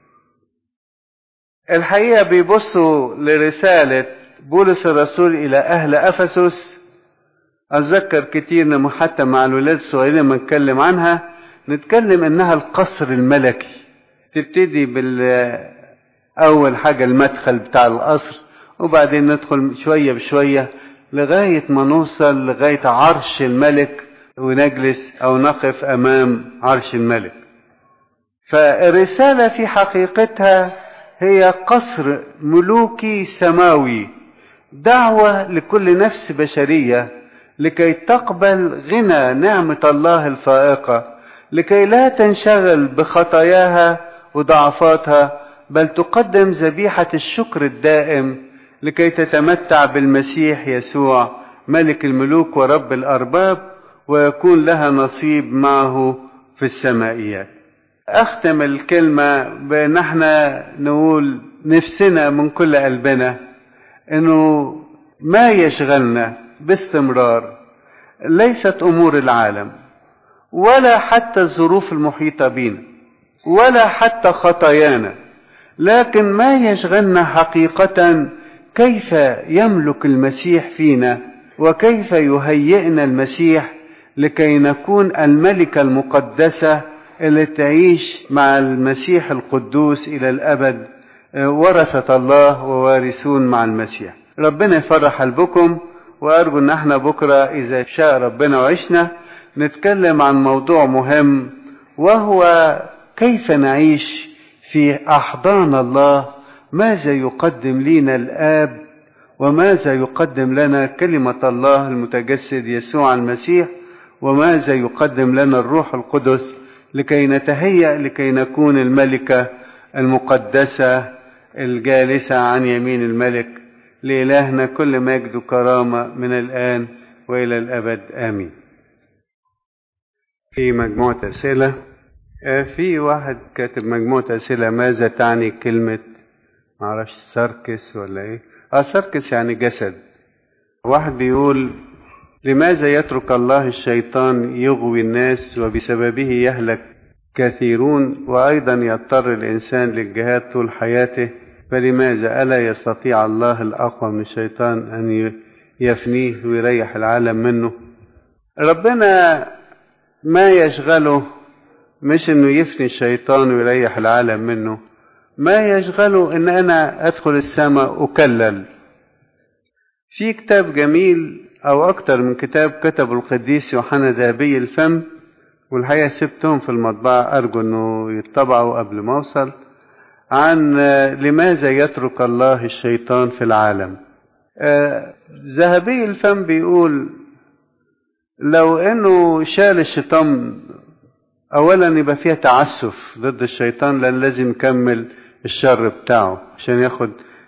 الحقيقة بيبصوا لرسالة بولس الرسول إلى أهل أفسس. أتذكر كتير حتى مع الولاد الصغيرين لما نتكلم عنها نتكلم إنها القصر الملكي. تبتدي بالأول حاجة المدخل بتاع القصر، وبعدين ندخل شوية بشوية لغاية ما نوصل لغاية عرش الملك ونجلس أو نقف أمام عرش الملك. فالرسالة في حقيقتها هي قصر ملوكي سماوي، دعوة لكل نفس بشرية لكي تقبل غنى نعمة الله الفائقة، لكي لا تنشغل بخطاياها وضعفاتها، بل تقدم ذبيحة الشكر الدائم لكي تتمتع بالمسيح يسوع ملك الملوك ورب الأرباب، ويكون لها نصيب معه في السمائيات. أختم الكلمة بأن احنا نقول نفسنا من كل قلبنا أنه ما يشغلنا باستمرار ليست أمور العالم، ولا حتى الظروف المحيطة بنا، ولا حتى خطايانا، لكن ما يشغلنا حقيقة كيف يملك المسيح فينا، وكيف يهيئنا المسيح لكي نكون الملكة المقدسة اللي تعيش مع المسيح القدوس إلى الأبد، ورثة الله ووارثون مع المسيح. ربنا يفرح قلبكم، وأرجو أن احنا بكرة إذا شاء ربنا وعشنا نتكلم عن موضوع مهم، وهو كيف نعيش في أحضان الله، ماذا يقدم لنا الآب وماذا يقدم لنا كلمة الله المتجسد يسوع المسيح، وماذا يقدم لنا الروح القدس لكي نتهيأ لكي نكون الملكة المقدسة الجالسة عن يمين الملك. لإلهنا كل مجد وكرامة من الآن وإلى الأبد آمين. في مجموعة أسئلة، في واحد كاتب مجموعة أسئلة: ماذا تعني كلمة معرفش ساركس ولا إيه؟ آه ساركس يعني جسد. واحد بيقول: لماذا يترك الله الشيطان يغوي الناس وبسببه يهلك كثيرون، وأيضا يضطر الإنسان للجهاد طول حياته، فلماذا ألا يستطيع الله الأقوى من الشيطان أن يفنيه ويريح العالم منه؟ ربنا ما يشغله مش أنه يفني الشيطان ويريح العالم منه، ما يشغله أن أنا أدخل السماء أكلل. في كتاب جميل أو أكتر من كتاب كتب القديس يوحنا ذهبي الفم، والحقيقة سبتهم في المطبعة، أرجو أنه يتطبعوا قبل ما أوصل، عن لماذا يترك الله الشيطان في العالم. ذهبي الفم بيقول لو أنه شال الشيطان أولا يبقى فيها تعسف ضد الشيطان، لأن لازم يكمل الشر بتاعه عشان ياخد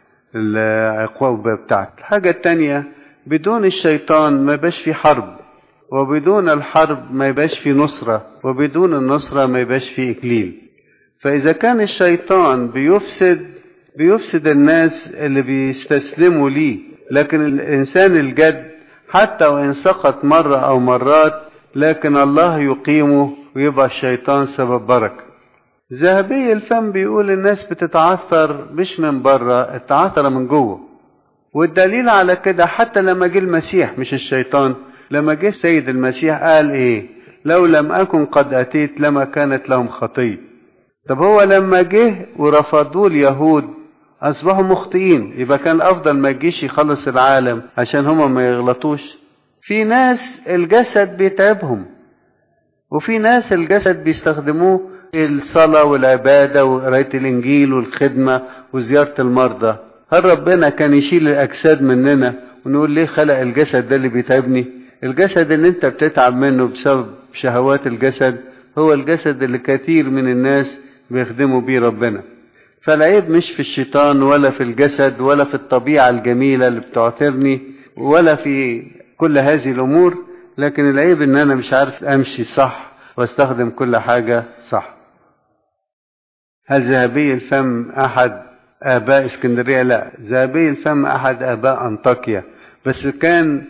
العقوبة بتاعته. الحاجة التانية، بدون الشيطان ما يبقاش في حرب، وبدون الحرب ما يبقاش في نصرة، وبدون النصرة ما يبقاش في إكليل. فإذا كان الشيطان بيفسد بيفسد الناس اللي بيستسلموا ليه، لكن الإنسان الجد حتى وإن سقط مرة أو مرات لكن الله يقيمه ويبقى الشيطان سبب بركة. ذهبي الفم بيقول الناس بتتعثر مش من بره، التعثر من جوه، والدليل على كده حتى لما جه المسيح مش الشيطان، لما جه السيد المسيح قال ايه؟ لو لم أكن قد أتيت لما كانت لهم خطية. طب هو لما جه ورفضوه اليهود أصبحوا مخطئين، يبقى كان أفضل ما يجيش يخلص العالم عشان هما ما يغلطوش. في ناس الجسد بيتعبهم، وفي ناس الجسد بيستخدموه الصلاة والعبادة وقراية الإنجيل والخدمة وزيارة المرضى. هل ربنا كان يشيل الأجساد مننا ونقول ليه خلق الجسد ده اللي بيتعبني؟ الجسد اللي انت بتتعب منه بسبب شهوات الجسد هو الجسد اللي كثير من الناس بيخدموا بيه ربنا. فالعيب مش في الشيطان ولا في الجسد ولا في الطبيعة الجميلة اللي بتعثرني ولا في كل هذه الأمور، لكن العيب ان انا مش عارف امشي صح واستخدم كل حاجة صح. هل ذهبي الفم احد اباء اسكندرية؟ لا، ذهبي الفم احد اباء انطاكيا، بس كان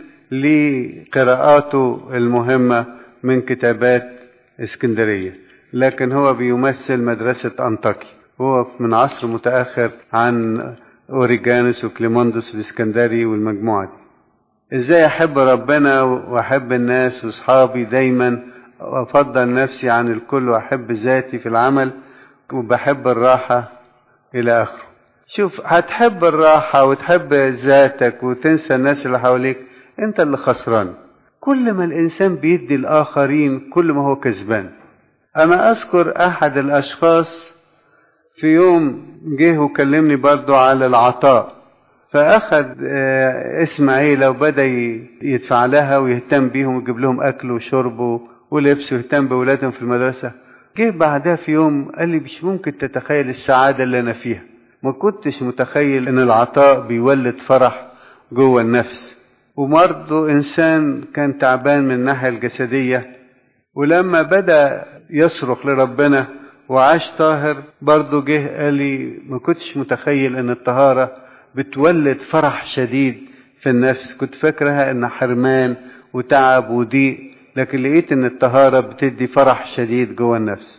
لقراءاته المهمة من كتابات اسكندرية، لكن هو بيمثل مدرسة انطاكيا، هو من عصر متأخر عن اوريجانوس وكليموندوس الاسكندري والمجموعة دي. ازاي احب ربنا واحب الناس واصحابي دايما، وافضل نفسي عن الكل، واحب ذاتي في العمل، وبحب الراحة الى اخره. شوف، هتحب الراحة وتحب ذاتك وتنسى الناس اللي حواليك، انت اللي خسران. كل ما الانسان بيدي الاخرين كل ما هو كسبان. انا اذكر احد الاشخاص في يوم جه وكلمني برضو على العطاء، فأخذ اسم عيلة وبدأ يدفع لها ويهتم بيهم ويجيب لهم أكل وشرب ولبس ويهتم بأولادهم في المدرسة. جه بعدها في يوم قال لي مش ممكن تتخيل السعادة اللي أنا فيها، ما كنتش متخيل إن العطاء بيولد فرح جوه النفس. وبرضه إنسان كان تعبان من الناحية الجسدية، ولما بدأ يصرخ لربنا وعاش طاهر برضه جه قال لي ما كنتش متخيل إن الطهارة بتولد فرح شديد في النفس، كنت فاكرها إن حرمان وتعب وضيق، لكن لقيت إن الطهارة بتدي فرح شديد جوه النفس.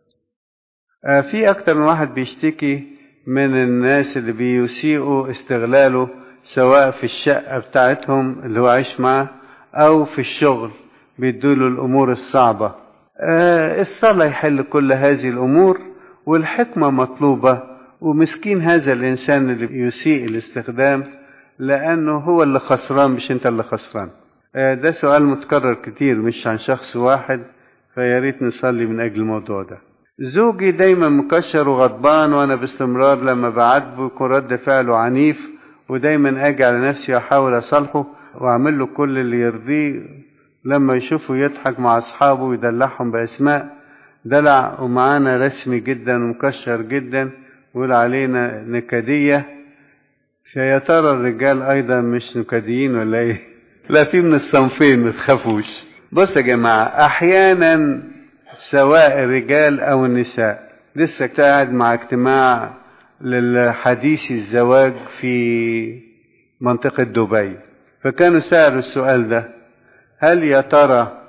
آه في أكتر من واحد بيشتكي من الناس اللي بيسيئوا استغلاله، سواء في الشقة بتاعتهم اللي هو عايش معاه أو في الشغل بيدوله الأمور الصعبة. آه الصلاة يحل كل هذه الأمور، والحكمة مطلوبة، ومسكين هذا الإنسان اللي يسيء الاستخدام، لأنه هو اللي خسران مش أنت اللي خسران. آه ده سؤال متكرر كتير مش عن شخص واحد، فياريت نصلي من أجل الموضوع ده. زوجي دايما مكشر وغضبان، وأنا باستمرار لما بعاتبه يكون رد فعله عنيف، ودايما أجي على نفسي أحاول أصالحه وأعمل له كل اللي يرضيه. لما يشوفه يضحك مع أصحابه ويدلعهم بأسماء دلع، ومعانا رسمي جدا ومكشر جدا ويقول علينا نكدية. فيا ترى الرجال أيضا مش نكديين ولا إيه؟ لا، في من الصنفين ما تخافوش. بص يا جماعة، أحيانا سواء الرجال أو النساء، لسه قاعد مع اجتماع للحديث الزواج في منطقة دبي، فكانوا سألوا السؤال ده: هل يا ترى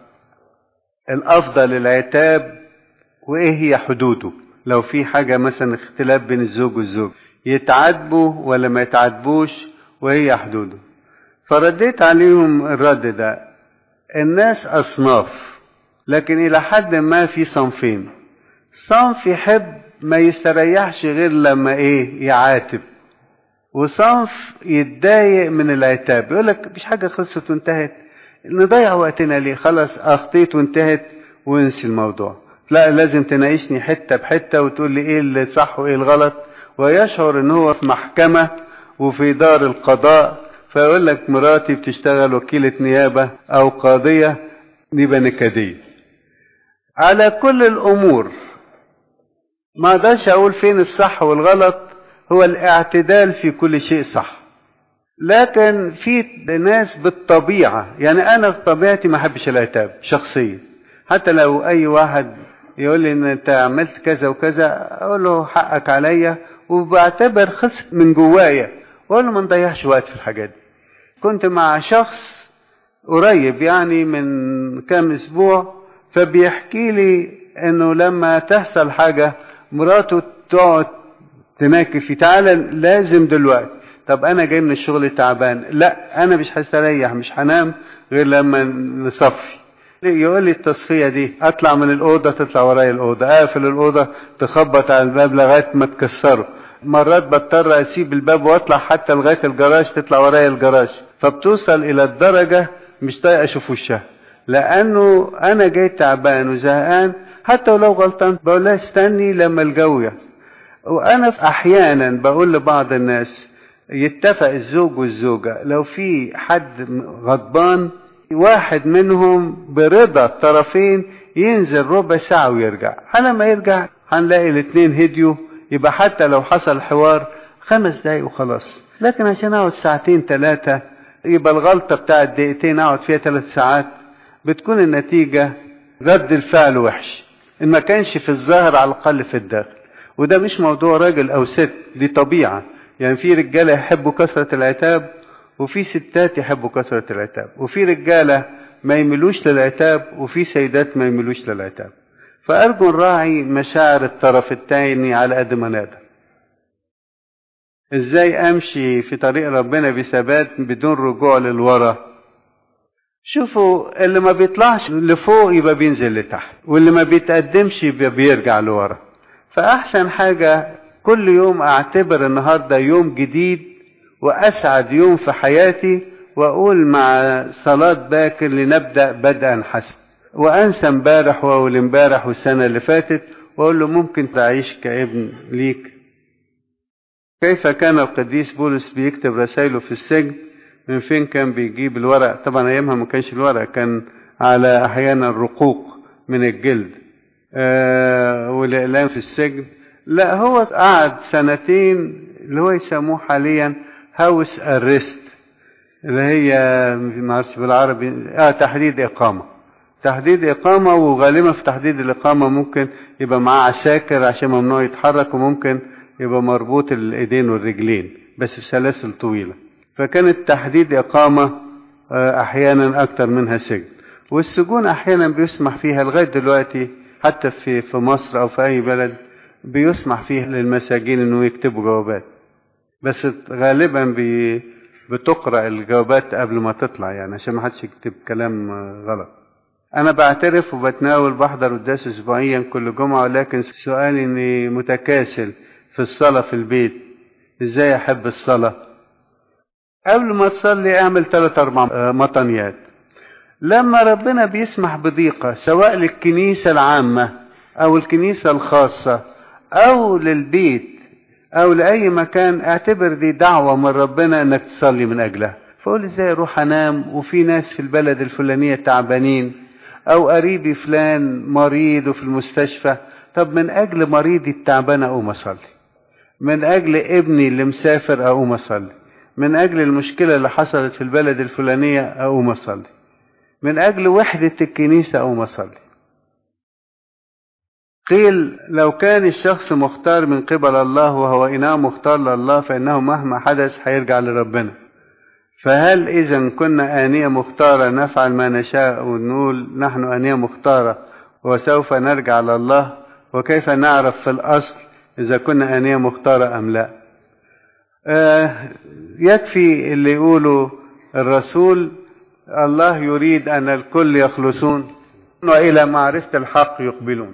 الأفضل العتاب وإيه هي حدوده؟ لو في حاجة مثلا اختلاف بين الزوج والزوج، يتعاتبوا ولا ما يتعاتبوش، وهي حدوده؟ فرديت عليهم الرد ده: الناس أصناف، لكن إلى حد ما في صنفين. صنف يحب ما يستريحش غير لما إيه يعاتب، وصنف يتضايق من العتاب، يقولك مش حاجة خلصت وانتهت، نضيع وقتنا ليه؟ خلاص أخطيت وانتهت وانسي الموضوع. لا، لازم تناقشني حتة بحتة وتقول لي ايه اللي صح وايه الغلط، ويشعر ان هو في محكمة وفي دار القضاء، فيقول لك مراتي بتشتغل وكيلة نيابة او قاضية، نبقى نكدية. على كل الامور ما اقدرش اقول فين الصح والغلط، هو الاعتدال في كل شيء صح. لكن في ناس بالطبيعة، يعني انا في طبيعتي ما احبش العتاب شخصيا، حتى لو اي واحد يقول لي ان انت عملت كذا وكذا اقول له حقك عليا، وبعتبر خصت من جوايا واقول له ما نضيعش وقت في الحاجات دي. كنت مع شخص قريب يعني من كام اسبوع، فبيحكي لي انه لما تحصل حاجة مراته تقعد تناكف في تعالى لازم دلوقتي. طب انا جاي من الشغل تعبان، لا انا مش هستريح، مش هنام غير لما نصفي. يقول لي التصفية دي اطلع من الاوضة تطلع ورايا الاوضة، اقفل الاوضة تخبط على الباب لغاية ما تكسره، مرات بضطر اسيب الباب واطلع حتى لغاية الجراج تطلع ورايا الجراج، فبتوصل الى الدرجة مش طايق اشوف وشها، لانه انا جاي تعبان وزهقان. حتى ولو غلطان بقول لها استني لما الجو يهدى. وانا احيانا بقول لبعض الناس يتفق الزوج والزوجة، لو في حد غضبان واحد منهم برضا الطرفين ينزل ربع ساعة ويرجع، على ما يرجع هنلاقي الاثنين هديوا، يبقى حتى لو حصل حوار خمس دقايق وخلاص. لكن عشان اقعد ساعتين ثلاثة يبقى الغلطة بتاعت دقيقتين اقعد فيها ثلاث ساعات، بتكون النتيجة رد الفعل وحش، ان ما كانش في الظاهر على الاقل في الداخل. وده مش موضوع راجل او ست، دي طبيعة. يعني في رجالة يحبوا كثرة العتاب، وفي ستات يحبوا كثرة العتاب، وفي رجالة ما يميلوش للعتاب، وفي سيدات ما يميلوش للعتاب. فأرجو نراعي مشاعر الطرف الثاني على قد ما نقدر. ازاي امشي في طريق ربنا بثبات بدون رجوع للورا؟ شوفوا، اللي ما بيطلعش لفوق يبقى بينزل لتحت، واللي ما بيتقدمش يبقى بيرجع لورا. فأحسن حاجة كل يوم اعتبر النهاردة يوم جديد وأسعد يوم في حياتي، وأقول مع صلاة باكر لنبدأ بدءا حسنا، وأنسى امبارح وأول امبارح والسنة اللي فاتت، وأقول له ممكن تعيش كابن ليك. كيف كان القديس بولس بيكتب رسائله في السجن؟ من فين كان بيجيب الورق؟ طبعا أيامها ما كانش الورق، كان على أحيانا رقوق من الجلد آه والإعلام في السجن. لا، هو قعد سنتين اللي هو يسموه حاليا هاوس أرست، اللي هي ما اعرفش بالعربي اه تحديد إقامة. تحديد إقامة، وغالبا في تحديد الإقامة ممكن يبقى معاه عساكر عشان ممنوع يتحرك، وممكن يبقى مربوط الإيدين والرجلين بس بسلاسل طويلة. فكانت تحديد إقامة أحيانا أكتر منها سجن. والسجون أحيانا بيسمح فيها لغاية دلوقتي، حتى في في مصر أو في أي بلد بيسمح فيها للمساجين إنه يكتبوا جوابات، بس غالبا بي بتقرأ الجوابات قبل ما تطلع، يعني عشان ما حدش يكتب كلام غلط. أنا بعترف وبتناول بحضر قداس أسبوعيا كل جمعة، ولكن سؤالي إني متكاسل في الصلاة في البيت. إزاي أحب الصلاة؟ قبل ما تصلي اعمل ثلاث أربع مطنيات. لما ربنا بيسمح بضيقة سواء للكنيسة العامة أو الكنيسة الخاصة أو للبيت أو لأي مكان، اعتبر دي دعوة من ربنا إنك تصلي من أجلها. فقول إزاي أروح أنام وفي ناس في البلد الفلانية تعبانين، أو قريبي فلان مريض وفي المستشفى، طب من أجل مريضي التعبان أقوم أصلي، من أجل ابني اللي مسافر أقوم أصلي، من أجل المشكلة اللي حصلت في البلد الفلانية أقوم أصلي، من أجل وحدة الكنيسة أقوم أصلي. قيل لو كان الشخص مختار من قبل الله وهو إناء مختار لله، فإنه مهما حدث هيرجع لربنا. فهل إذا كنا آنية مختارة نفعل ما نشاء ونقول نحن آنية مختارة وسوف نرجع لله؟ وكيف نعرف في الأصل إذا كنا آنية مختارة أم لا؟ آه يكفي اللي يقوله الرسول: الله يريد أن الكل يخلصون وإلى معرفة الحق يقبلون.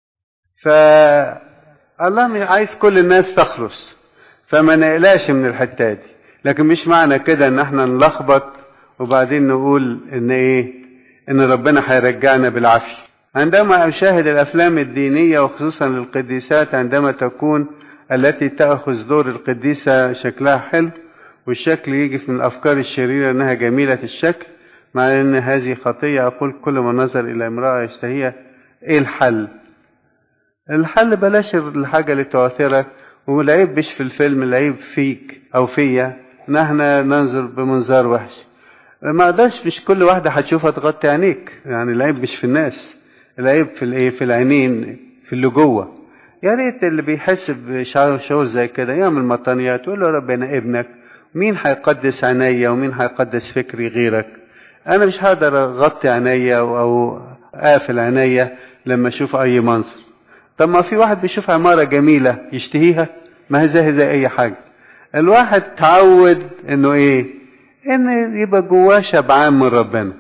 فالله عايز كل الناس تخلص، فما نقلاش من الحتة دي. لكن مش معنى كده ان احنا نلخبط وبعدين نقول ان ايه ان ربنا هيرجعنا بالعافية. عندما اشاهد الافلام الدينية وخصوصا للقديسات، عندما تكون التي تأخذ دور القديسة شكلها حلو والشكل يجي من الافكار الشريرة انها جميلة الشكل، مع ان هذه خطية، اقول كل ما نظر الى امرأة يشتهيها. ايه الحل؟ الحل بلاش الحاجة اللي تعثرك، والعيب مش في الفيلم، العيب فيك او فيا ان احنا ننظر بمنظار وحش. ما اقدرش مش كل واحدة هتشوفها تغطي عينيك، يعني العيب مش في الناس، العيب في الايه في العينين، في اللي جوه. يا ريت اللي بيحس بشعور شعور زي كده يعمل مطانيات ويقول له ربنا ابنك، مين هيقدس عينيا ومين هيقدس فكري غيرك؟ انا مش هقدر اغطي عينيا او اقفل عينيا لما اشوف اي منظر. طب ما في واحد بيشوف عمارة جميلة يشتهيها، ما هي زي زي اي حاجة. الواحد تعود انه ايه ان يبقى جواه شبعان من ربنا.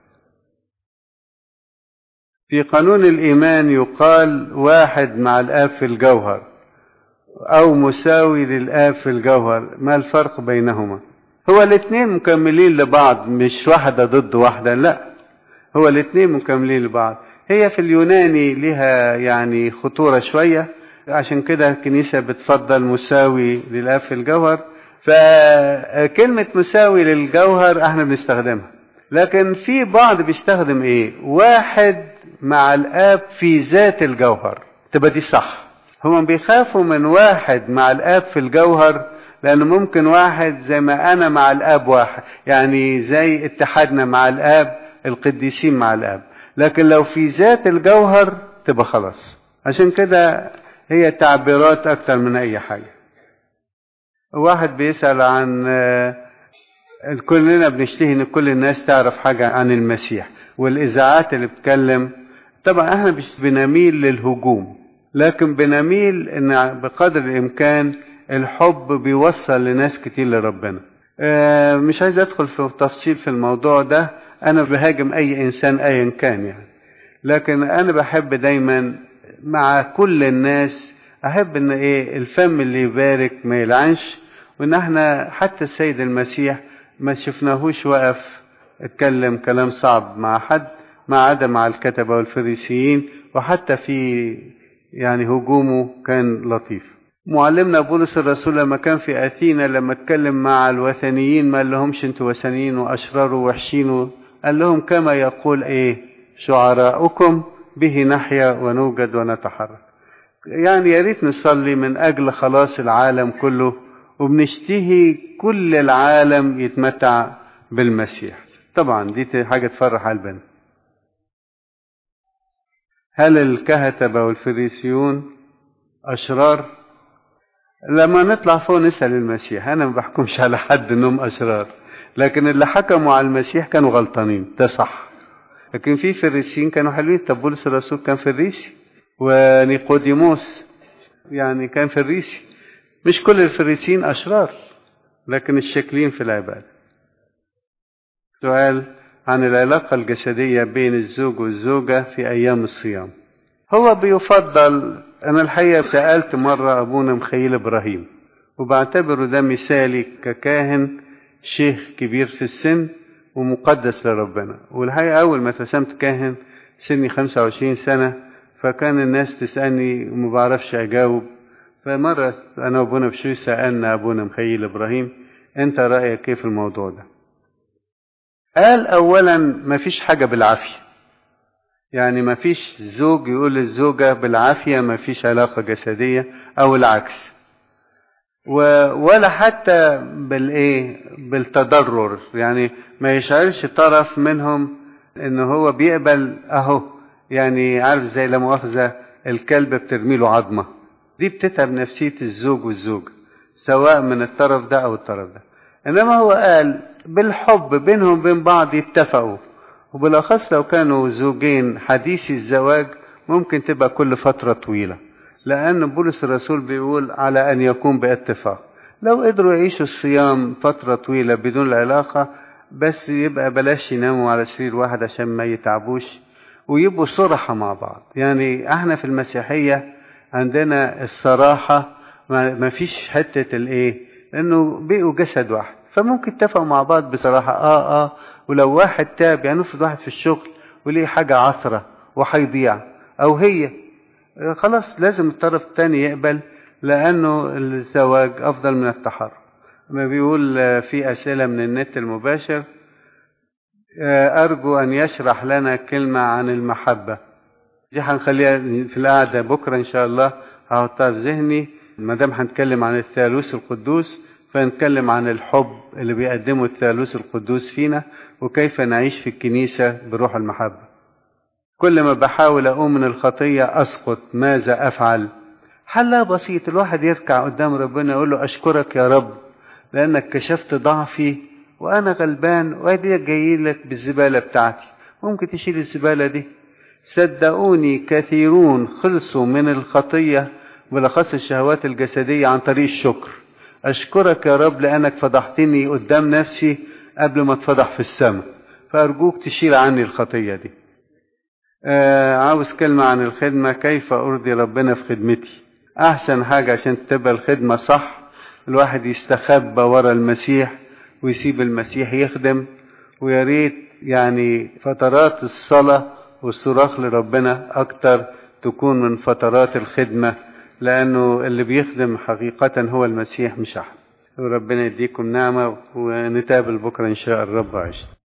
في قانون الايمان يقال واحد مع الاب في الجوهر او مساوي للاب في الجوهر. ما الفرق بينهما؟ هو الاثنين مكملين لبعض، مش واحدة ضد واحدة، لا، هو الاثنين مكملين لبعض. هي في اليوناني لها يعني خطورة شوية، عشان كده الكنيسة بتفضل مساوي للآب في الجوهر. فكلمة مساوي للجوهر احنا بنستخدمها، لكن في بعض بيستخدم ايه واحد مع الآب في ذات الجوهر، تبقى دي صح. هم بيخافوا من واحد مع الآب في الجوهر، لأنه ممكن واحد زي ما أنا مع الآب واحد، يعني زي اتحادنا مع الآب، القديسين مع الآب. لكن لو في ذات الجوهر تبقى خلاص. عشان كده هي تعبيرات أكتر من أي حاجة. واحد بيسأل عن كلنا بنشتهي ان كل الناس تعرف حاجة عن المسيح، والإذاعات اللي بتكلم. طبعا احنا مش بنميل للهجوم، لكن بنميل ان بقدر الامكان الحب بيوصل لناس كتير لربنا. اه مش عايز ادخل في تفصيل في الموضوع ده، انا بهاجم اي انسان ايا كان يعني، لكن انا بحب دايما مع كل الناس احب ان ايه الفم اللي يبارك ما يلعنش. وان احنا حتى السيد المسيح ما شفناهوش وقف اتكلم كلام صعب مع حد، ما عدا مع الكتبة والفريسيين. وحتى في يعني هجومه كان لطيف. معلمنا بولس الرسول لما كان في أثينا لما اتكلم مع الوثنيين ما قال لهمش انتوا وثنيين وأشرار ووحشين، قال لهم كما يقول ايه شعراؤكم به نحيا ونوجد ونتحرك. يعني يا ريت نصلي من أجل خلاص العالم كله، وبنشتهي كل العالم يتمتع بالمسيح. طبعا دي حاجة تفرح قلبنا. هل الكهتبة والفريسيون أشرار؟ لما نطلع فوق نسأل المسيح. أنا ما بحكمش على حد أنهم أشرار، لكن اللي حكموا على المسيح كانوا غلطانين، ده صح. لكن في فريسيين كانوا حلوين. طب بولس الرسول كان فريسي، ونيقوديموس يعني كان فريسي. مش كل الفريسيين أشرار، لكن الشاكلين في العبادة. سؤال عن العلاقة الجسدية بين الزوج والزوجة في أيام الصيام. هو بيفضل، أنا الحقيقة سألت مرة أبونا مخيل إبراهيم، وبعتبره ده مثالي ككاهن شيخ كبير في السن ومقدس لربنا. والحقيقة أول ما تسمت كاهن سني خمسة وعشرين سنة، فكان الناس تسألني وما بعرفش أجاوب. فمرة أنا وأبونا بشوي سألنا أبونا مخيل إبراهيم أنت رأيك كيف الموضوع ده؟ قال أولا ما فيش حاجة بالعافية، يعني ما فيش زوج يقول للزوجة بالعافية ما فيش علاقة جسدية أو العكس، ولا حتى بالإيه بالتضرر، يعني ما يشعرش طرف منهم إنه هو بيقبل أهو، يعني عارف زي لا مؤاخذة الكلب بترمي له عظمة، دي بتتعب نفسية الزوج والزوجة سواء من الطرف ده أو الطرف ده. إنما هو قال بالحب بينهم بين بعض يتفقوا، وبالأخص لو كانوا زوجين حديثي الزواج ممكن تبقى كل فترة طويلة، لأن بولس الرسول بيقول على أن يكون باتفاق. لو قدروا يعيشوا الصيام فترة طويلة بدون العلاقة، بس يبقى بلاش يناموا على سرير واحد عشان ما يتعبوش، ويبقوا صراحة مع بعض. يعني احنا في المسيحية عندنا الصراحة، ما فيش حتة الايه، لأنه بقوا جسد واحد، فممكن يتفقوا مع بعض بصراحة. آه آه ولو واحد تاب، يعني نفرض واحد في الشغل وليه حاجة عثرة وهيضيع أو هي، خلاص لازم الطرف الثاني يقبل، لأنه الزواج أفضل من التحرر. ما بيقول في أسئلة من النت المباشر، أرجو أن يشرح لنا كلمة عن المحبة. دي هنخليها في القعدة بكرة إن شاء الله، هحطها في ذهني. ما دام هنتكلم عن الثالوث القدوس، فنتكلم عن الحب اللي بيقدمه الثالوث القدوس فينا، وكيف نعيش في الكنيسة بروح المحبة. كل ما بحاول أقوم من الخطية أسقط، ماذا أفعل؟ حلها بسيط، الواحد يركع قدام ربنا يقول له أشكرك يا رب لأنك كشفت ضعفي وأنا غلبان، وأدي جاي لك بالزبالة بتاعتي، ممكن تشيل الزبالة دي. صدقوني كثيرون خلصوا من الخطية بالأخص الشهوات الجسدية عن طريق الشكر. أشكرك يا رب لأنك فضحتني قدام نفسي قبل ما اتفضح في السماء، فأرجوك تشيل عني الخطية دي. آه عاوز كلمة عن الخدمة، كيف أرضي ربنا في خدمتي؟ أحسن حاجة عشان تبقى الخدمة صح، الواحد يستخبى ورا المسيح ويسيب المسيح يخدم. ويا ريت يعني فترات الصلاة والصراخ لربنا أكتر تكون من فترات الخدمة، لأنه اللي بيخدم حقيقة هو المسيح مش أحد. وربنا يديكم نعمة، ونتقابل بكرة إن شاء الرب عشت.